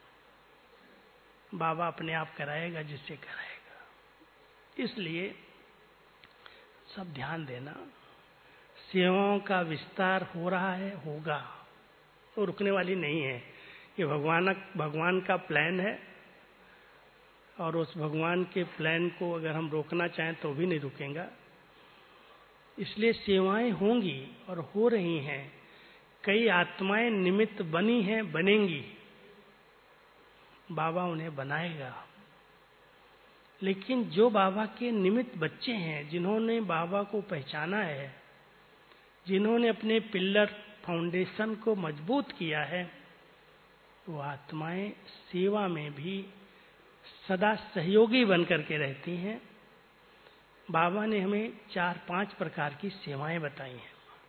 बाबा अपने आप कराएगा जिससे कराएगा। इसलिए सब ध्यान देना, सेवाओं का विस्तार हो रहा है, होगा, तो रुकने वाली नहीं है। ये भगवान भगवान का प्लान है, और उस भगवान के प्लान को अगर हम रोकना चाहें तो भी नहीं रुकेगा। इसलिए सेवाएं होंगी और हो रही हैं, कई आत्माएं निमित्त बनी हैं, बनेंगी, बाबा उन्हें बनाएगा। लेकिन जो बाबा के निमित्त बच्चे हैं, जिन्होंने बाबा को पहचाना है, जिन्होंने अपने पिलर फाउंडेशन को मजबूत किया है, वो आत्माएं सेवा में भी सदा सहयोगी बनकर के रहती हैं। बाबा ने हमें चार पांच प्रकार की सेवाएं बताई हैं।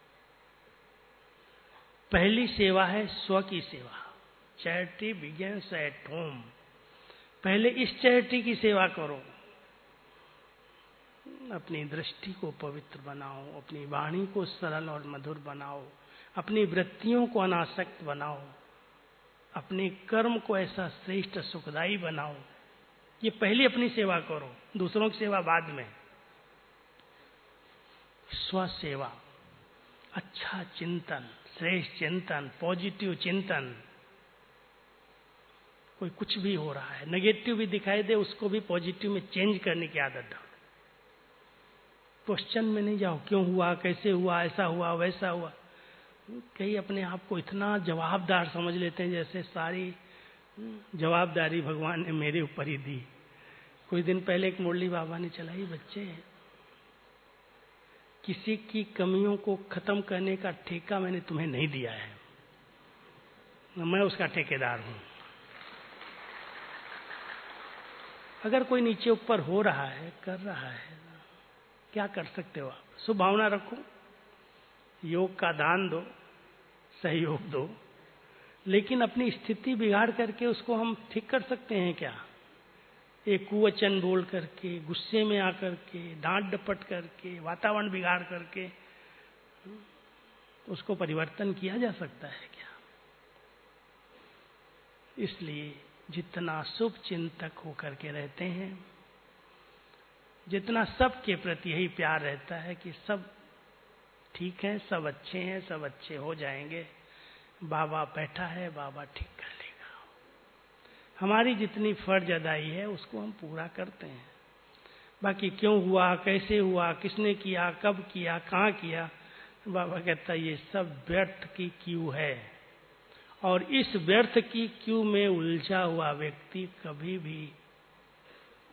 पहली सेवा है स्व की सेवा। Charity begins at home. पहले इस चैरिटी की सेवा करो, अपनी दृष्टि को पवित्र बनाओ, अपनी वाणी को सरल और मधुर बनाओ, अपनी वृत्तियों को अनासक्त बनाओ, अपने कर्म को ऐसा श्रेष्ठ सुखदायी बनाओ। ये पहली अपनी सेवा करो, दूसरों की सेवा बाद में। स्व सेवा, अच्छा चिंतन, श्रेष्ठ चिंतन, पॉजिटिव चिंतन। कोई कुछ भी हो रहा है, नेगेटिव भी दिखाई दे, उसको भी पॉजिटिव में चेंज करने की आदत डालो। क्वेश्चन में नहीं जाओ, क्यों हुआ, कैसे हुआ, ऐसा हुआ, वैसा हुआ। कई अपने आप को इतना जवाबदार समझ लेते हैं जैसे सारी जवाबदारी भगवान ने मेरे ऊपर ही दी। कुछ दिन पहले एक मुरली बाबा ने चलाई, बच्चे किसी की कमियों को खत्म करने का ठेका मैंने तुम्हें नहीं दिया है, मैं उसका ठेकेदार हूं। अगर कोई नीचे ऊपर हो रहा है, कर रहा है, क्या कर सकते हो आप? शुभ भावना रखो, योग का दान दो, सहयोग दो, लेकिन अपनी स्थिति बिगाड़ करके उसको हम ठीक कर सकते हैं क्या? एक कुवचन बोल करके, गुस्से में आकर के, डांट डपट करके, वातावरण बिगाड़ करके उसको परिवर्तन किया जा सकता है क्या? इसलिए जितना शुभ चिंतक होकर के रहते हैं, जितना सबके प्रति यही प्यार रहता है कि सब ठीक है, सब अच्छे हैं, सब अच्छे हो जाएंगे, बाबा बैठा है, बाबा ठीक कर लेगा। हमारी जितनी फर्ज अदाई है उसको हम पूरा करते हैं। बाकी क्यों हुआ, कैसे हुआ, किसने किया, कब किया, कहाँ किया, बाबा कहता है ये सब व्यर्थ की क्यू है, और इस व्यर्थ की क्यू में उलझा हुआ व्यक्ति कभी भी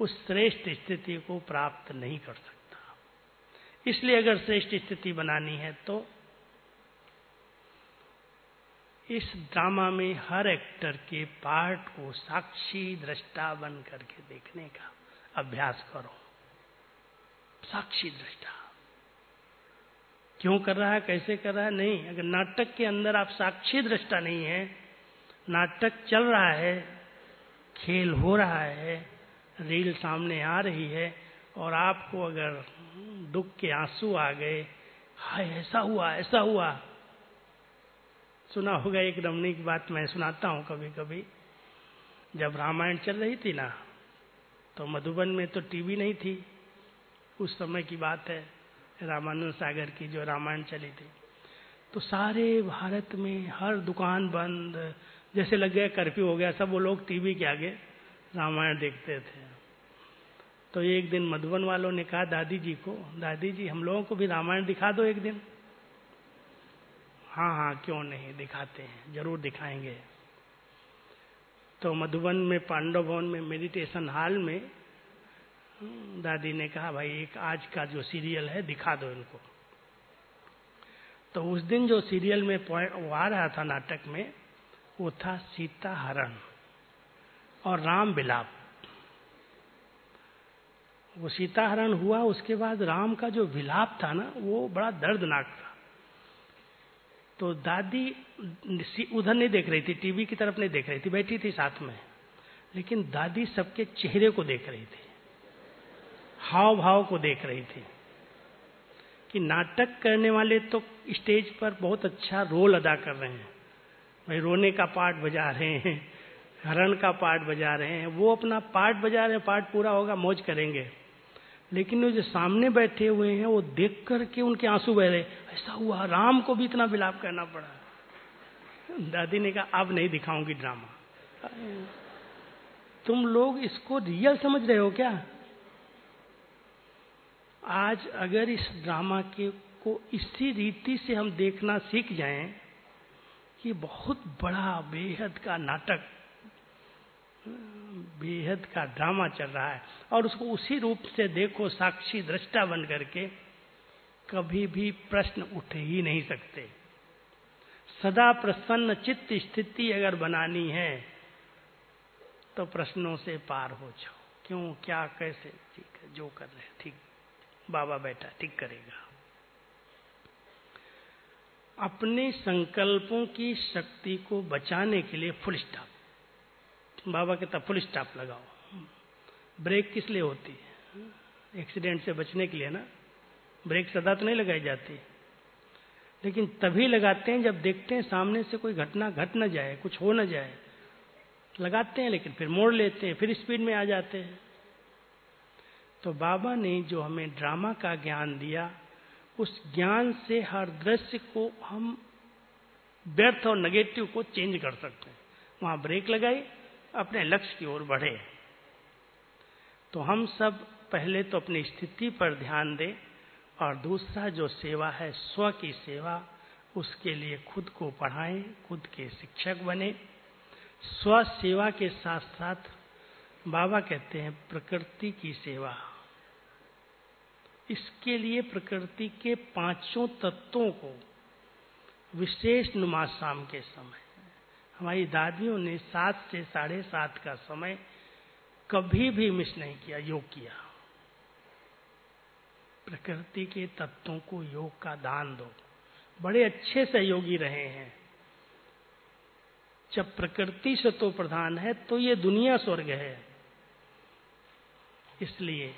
उस श्रेष्ठ स्थिति को प्राप्त नहीं कर सकता। इसलिए अगर श्रेष्ठ स्थिति बनानी है तो इस ड्रामा में हर एक्टर के पार्ट को साक्षी दृष्टा बन करके देखने का अभ्यास करो। साक्षी दृष्टा क्यों कर रहा है, कैसे कर रहा है, नहीं। अगर नाटक के अंदर आप साक्षी दृष्टा नहीं है, नाटक चल रहा है, खेल हो रहा है, रील सामने आ रही है और आपको अगर दुख के आंसू आ गए, हाय ऐसा हुआ ऐसा हुआ। सुना होगा एक रमणीक बात मैं सुनाता हूं कभी कभी। जब रामायण चल रही थी ना, तो मधुबन में तो टीवी नहीं थी, उस समय की बात है, रामानंद सागर की जो रामायण चली थी। तो सारे भारत में हर दुकान बंद, जैसे लग गया कर्फ्यू हो गया, सब वो लोग टीवी के आगे रामायण देखते थे। तो एक दिन मधुबन वालों ने कहा दादी जी को, दादी जी हम लोगों को भी रामायण दिखा दो एक दिन। हाँ हाँ क्यों नहीं, दिखाते हैं, जरूर दिखाएंगे। तो मधुबन में पांडव भवन में मेडिटेशन हॉल में दादी ने कहा भाई एक आज का जो सीरियल है दिखा दो इनको। तो उस दिन जो सीरियल में वो आ रहा था नाटक में, वो था सीता हरण और राम विलाप। वो सीता हरण हुआ, उसके बाद राम का जो विलाप था ना, वो बड़ा दर्दनाक था। तो दादी उधर नहीं देख रही थी, टीवी की तरफ नहीं देख रही थी, बैठी थी साथ में, लेकिन दादी सबके चेहरे को देख रही थी, हाव भाव को देख रही थी कि नाटक करने वाले तो स्टेज पर बहुत अच्छा रोल अदा कर रहे हैं, भाई रोने का पार्ट बजा रहे हैं, हरण का पार्ट बजा रहे हैं, वो अपना पार्ट बजा रहे हैं, पार्ट पूरा होगा मौज करेंगे। लेकिन वो जो सामने बैठे हुए हैं वो देख करके उनके आंसू बह रहे, ऐसा हुआ, राम को भी इतना विलाप करना पड़ा। दादी ने कहा अब नहीं दिखाऊंगी ड्रामा। तुम लोग इसको रियल समझ रहे हो क्या? आज अगर इस ड्रामा के को इसी रीति से हम देखना सीख जाएं कि बहुत बड़ा बेहद का नाटक, बेहद का ड्रामा चल रहा है, और उसको उसी रूप से देखो साक्षी दृष्टा बन करके, कभी भी प्रश्न उठ ही नहीं सकते। सदा प्रसन्न चित्त स्थिति अगर बनानी है तो प्रश्नों से पार हो जाओ, क्यों क्या कैसे, ठीक है जो कर रहे हैं ठीक, बाबा बैठा ठीक करेगा। अपने संकल्पों की शक्ति को बचाने के लिए फुल स्टॉप, बाबा कहता फुल स्टॉप लगाओ। ब्रेक किस लिए होती है? एक्सीडेंट से बचने के लिए ना, ब्रेक सदा तो नहीं लगाई जाती, लेकिन तभी लगाते हैं जब देखते हैं सामने से कोई घटना घट न जाए, कुछ हो न जाए, लगाते हैं, लेकिन फिर मोड़ लेते हैं, फिर स्पीड में आ जाते हैं। तो बाबा ने जो हमें ड्रामा का ज्ञान दिया, उस ज्ञान से हर दृश्य को हम व्यर्थ और नेगेटिव को चेंज कर सकते हैं। वहां ब्रेक लगाई, अपने लक्ष्य की ओर बढ़े। तो हम सब पहले तो अपनी स्थिति पर ध्यान दें, और दूसरा जो सेवा है स्व की सेवा, उसके लिए खुद को पढ़ाएं, खुद के शिक्षक बने। स्व सेवा के साथ साथ बाबा कहते हैं प्रकृति की सेवा, इसके लिए प्रकृति के पांचों तत्वों को विशेष नुमा शाम के समय, हमारी दादियों ने सात से साढ़े सात का समय कभी भी मिस नहीं किया, योग किया। प्रकृति के तत्वों को योग का दान दो, बड़े अच्छे सहयोगी रहे हैं। जब प्रकृति सतो प्रधान है तो ये दुनिया स्वर्ग है। इसलिए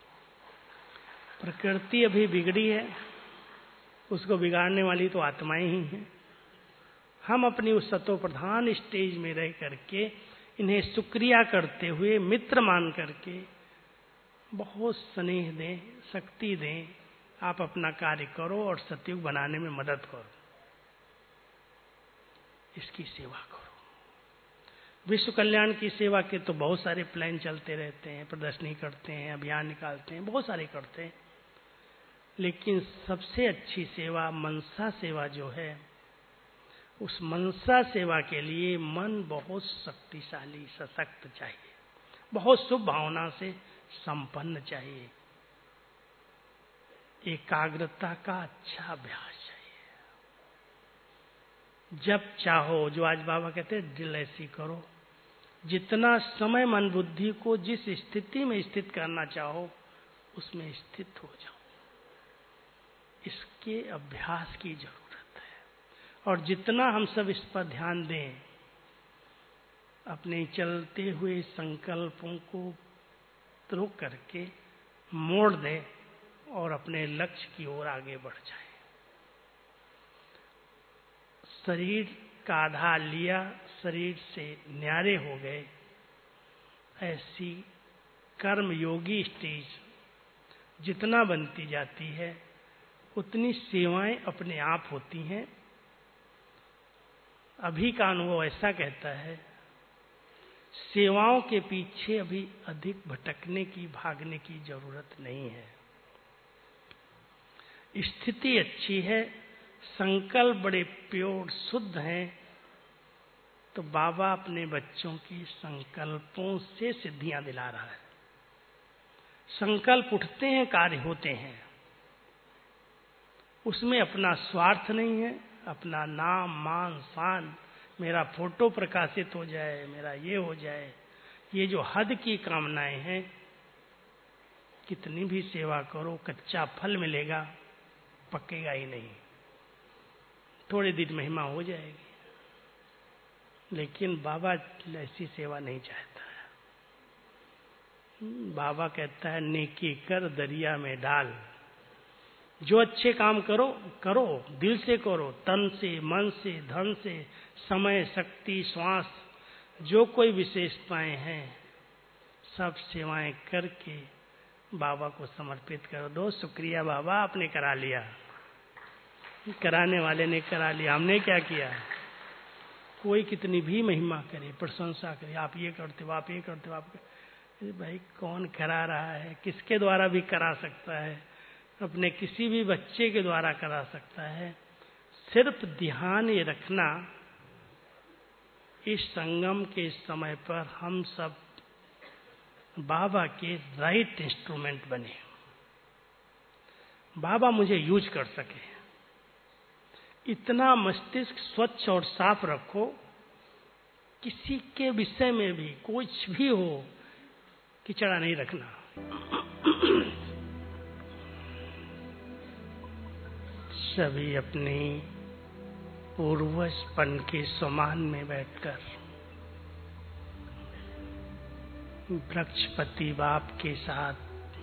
प्रकृति अभी बिगड़ी है, उसको बिगाड़ने वाली तो आत्माएं ही हैं। हम अपनी उस सतो प्रधान स्टेज में रह करके इन्हें शुक्रिया करते हुए, मित्र मान करके बहुत स्नेह दें, शक्ति दें, आप अपना कार्य करो और सतयुग बनाने में मदद करो, इसकी सेवा करो। विश्व कल्याण की सेवा के तो बहुत सारे प्लान चलते रहते हैं, प्रदर्शनी करते हैं, अभियान निकालते हैं, बहुत सारे करते हैं, लेकिन सबसे अच्छी सेवा मनसा सेवा जो है, उस मनसा सेवा के लिए मन बहुत शक्तिशाली सशक्त चाहिए, बहुत शुभ भावना से संपन्न चाहिए, एकाग्रता का अच्छा अभ्यास चाहिए। जब चाहो, जो आज बाबा कहते हैं दिल ऐसी करो, जितना समय मन बुद्धि को जिस स्थिति में स्थित करना चाहो उसमें स्थित हो जाओ। इसके अभ्यास की जरूरत है। और जितना हम सब इस पर ध्यान दें, अपने चलते हुए संकल्पों को रोक करके मोड़ दें और अपने लक्ष्य की ओर आगे बढ़ जाए। शरीर का आधार लिया, शरीर से न्यारे हो गए, ऐसी कर्म योगी स्टेज जितना बनती जाती है उतनी सेवाएं अपने आप होती हैं। अभी का अनुभव ऐसा कहता है, सेवाओं के पीछे अभी अधिक भटकने की, भागने की जरूरत नहीं है। स्थिति अच्छी है, संकल्प बड़े प्योर शुद्ध हैं, तो बाबा अपने बच्चों की संकल्पों से सिद्धियां दिला रहा है। संकल्प उठते हैं, कार्य होते हैं। उसमें अपना स्वार्थ नहीं है, अपना नाम मान शान, मेरा फोटो प्रकाशित हो जाए, मेरा ये हो जाए, ये जो हद की कामनाएं हैं, कितनी भी सेवा करो कच्चा फल मिलेगा, पकेगा ही नहीं। थोड़े दिन महिमा हो जाएगी, लेकिन बाबा ऐसी सेवा नहीं चाहता है। बाबा कहता है नेकी कर दरिया में डाल। जो अच्छे काम करो करो, दिल से करो, तन से, मन से, धन से, समय, शक्ति, श्वास, जो कोई विशेषताएं हैं, सब सेवाएं करके बाबा को समर्पित करो। दो शुक्रिया बाबा, आपने करा लिया, कराने वाले ने करा लिया, हमने क्या किया। कोई कितनी भी महिमा करे, प्रशंसा करे, आप ये करते हो, आप ये करते हो, आप भाई कौन करा रहा है, किसके द्वारा भी करा सकता है, अपने किसी भी बच्चे के द्वारा करा सकता है। सिर्फ ध्यान ये रखना, इस संगम के समय पर हम सब बाबा के राइट इंस्ट्रूमेंट बने, बाबा मुझे यूज कर सके। इतना मस्तिष्क स्वच्छ और साफ रखो, किसी के विषय में भी कुछ भी हो किचड़ा नहीं रखना। सभी अपने पूर्वजपन के समान में बैठकर वृक्षपति बाप के साथ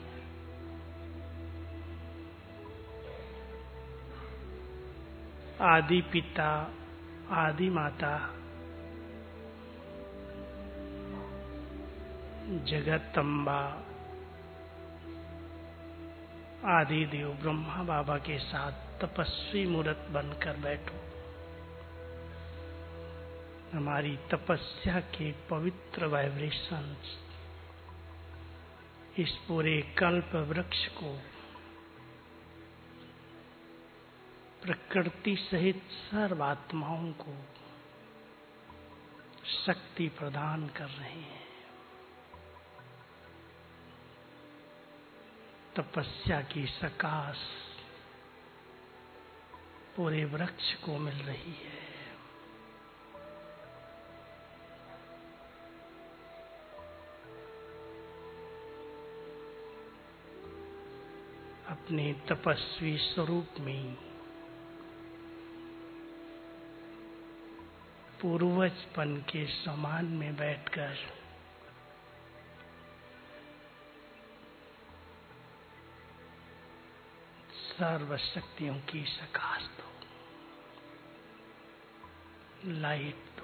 आदि पिता, आदि माता, जगतम्बा, आदि देव ब्रह्मा बाबा के साथ तपस्वी मूर्त बनकर बैठो। हमारी तपस्या के पवित्र वाइब्रेशंस इस पूरे कल्प वृक्ष को, प्रकृति सहित सर्व आत्माओं को शक्ति प्रदान कर रहे हैं। तपस्या की सकाश पूरे वृक्ष को मिल रही है। अपने तपस्वी स्वरूप में पूर्वजपन के समान में बैठकर सर्व शक्तियों की सकाश दो, लाइट दो।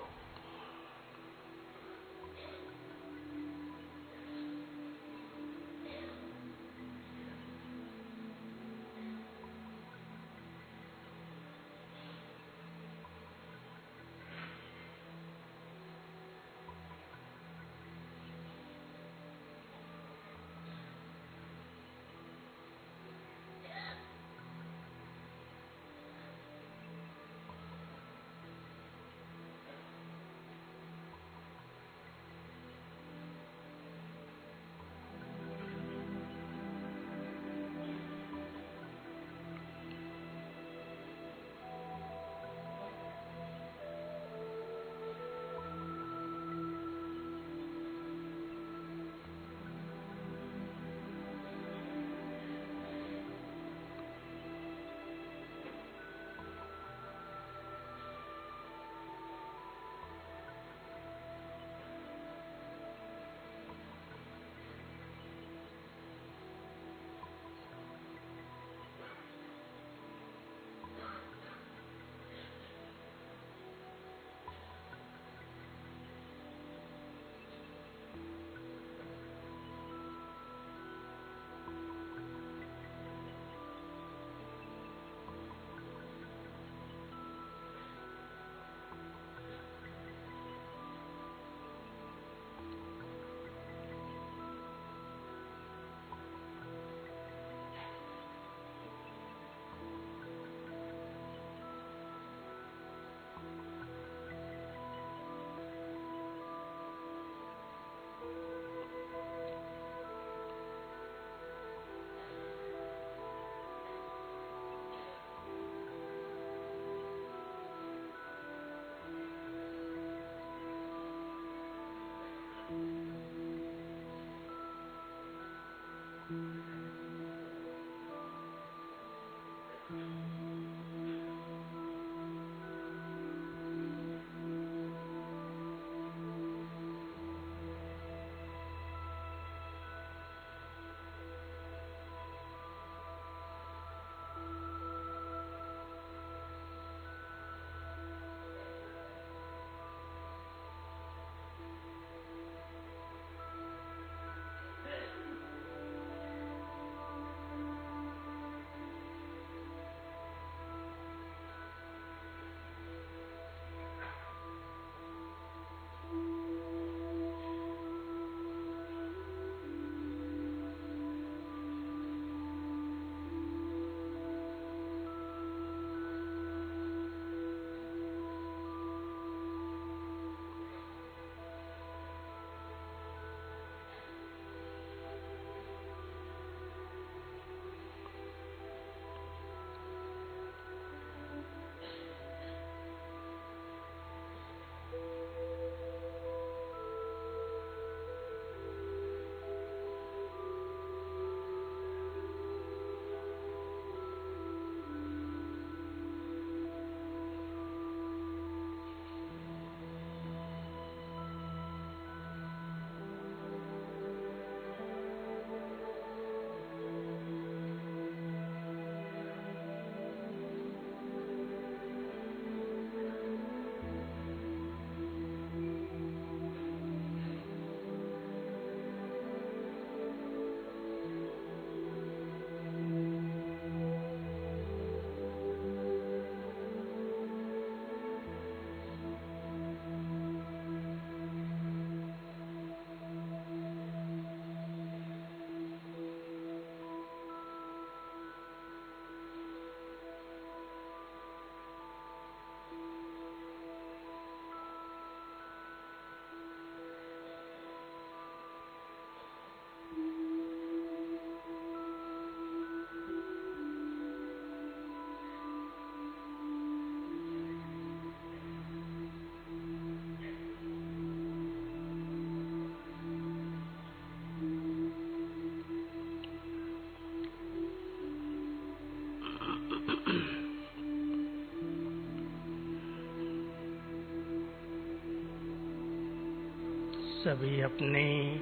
सभी अपने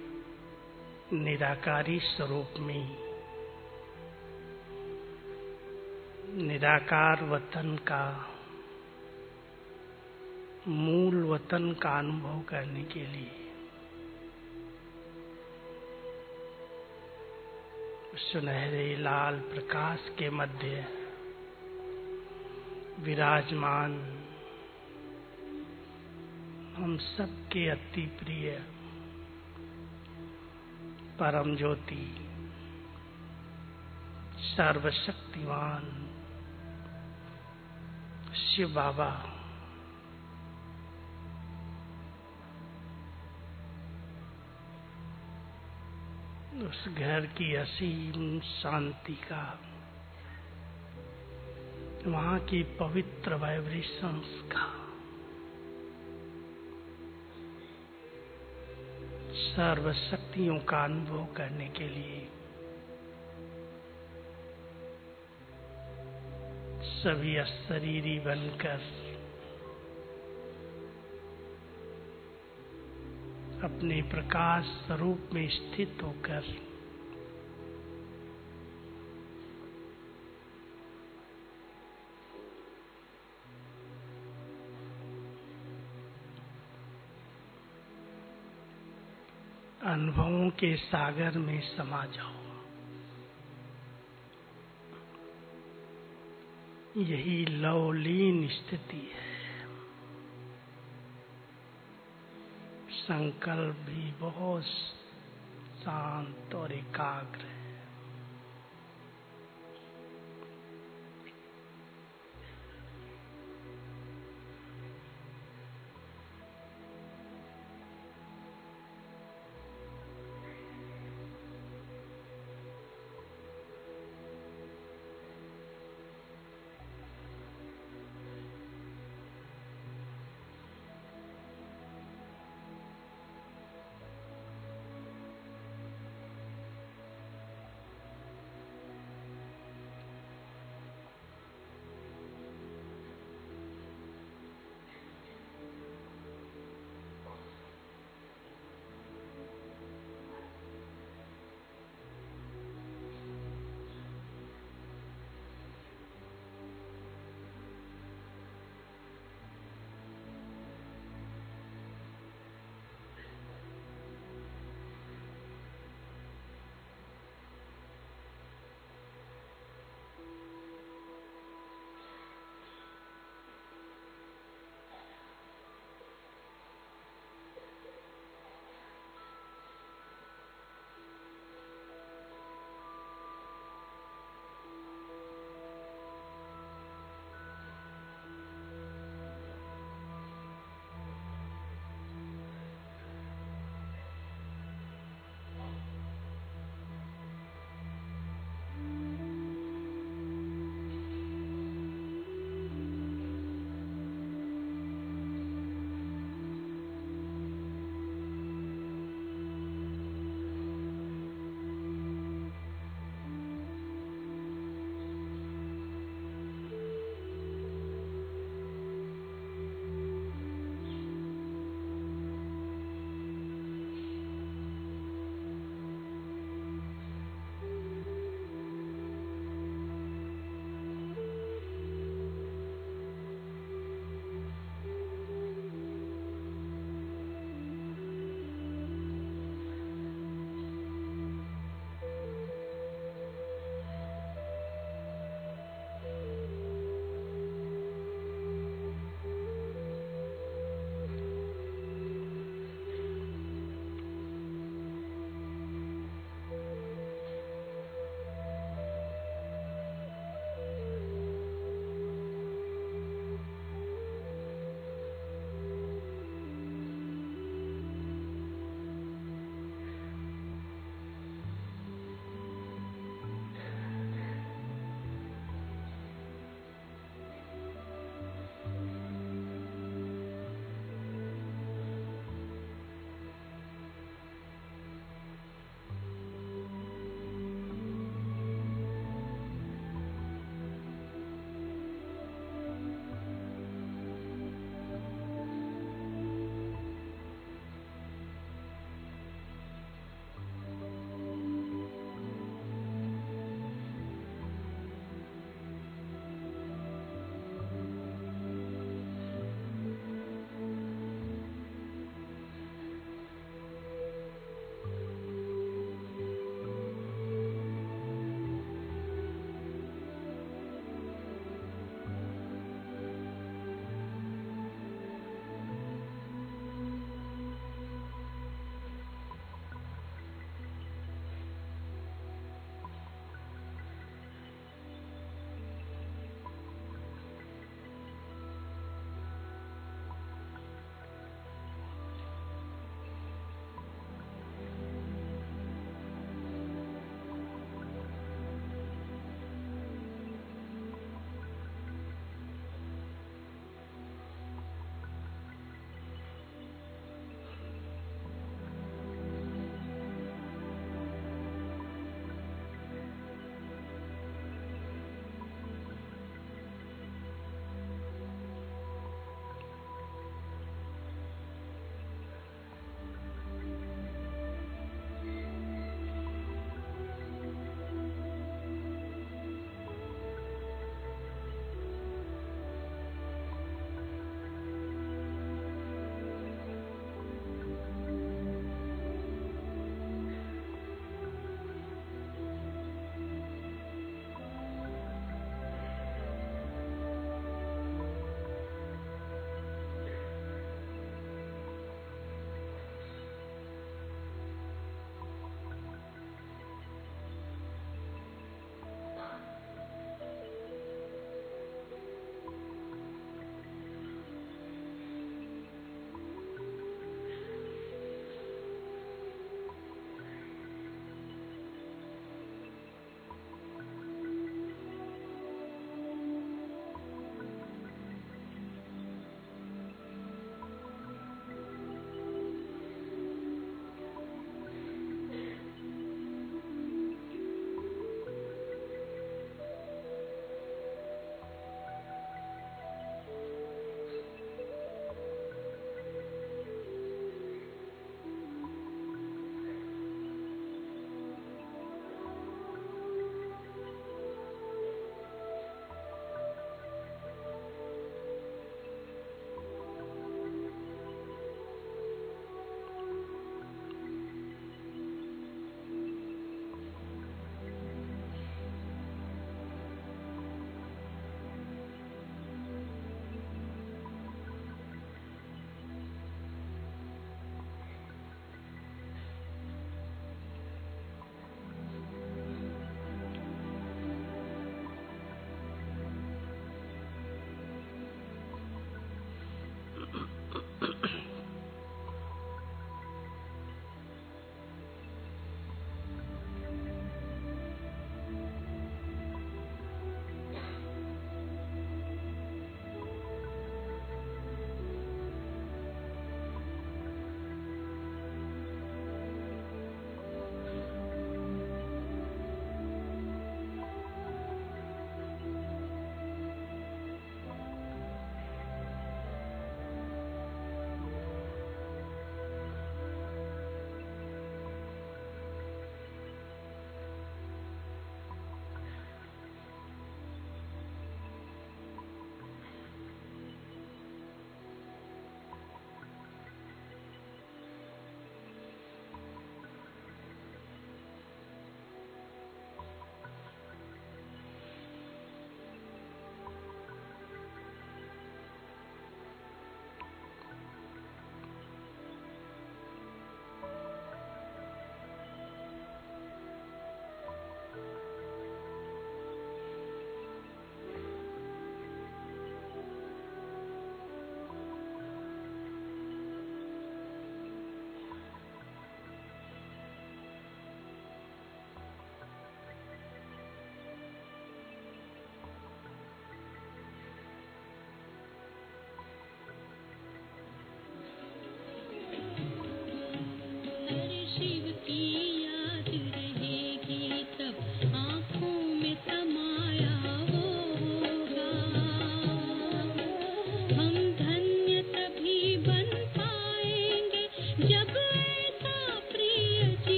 निराकारी स्वरूप में निराकार वतन का, मूल वतन का अनुभव करने के लिए सुनहरे लाल प्रकाश के मध्य विराजमान हम सबके अति प्रिय परम ज्योति सर्वशक्तिमान शिव बाबा उस घर की असीम शांति का, वहां की पवित्र वाइब्रेशंस का सर्व शक्तियों का अनुभव करने के लिए सभी अशरीरी बनकर अपने प्रकाश स्वरूप में स्थित होकर अनुभवों के सागर में समा जाओ। यही लवलीन स्थिति है। संकल्प भी बहुत शांत और एकाग्र है।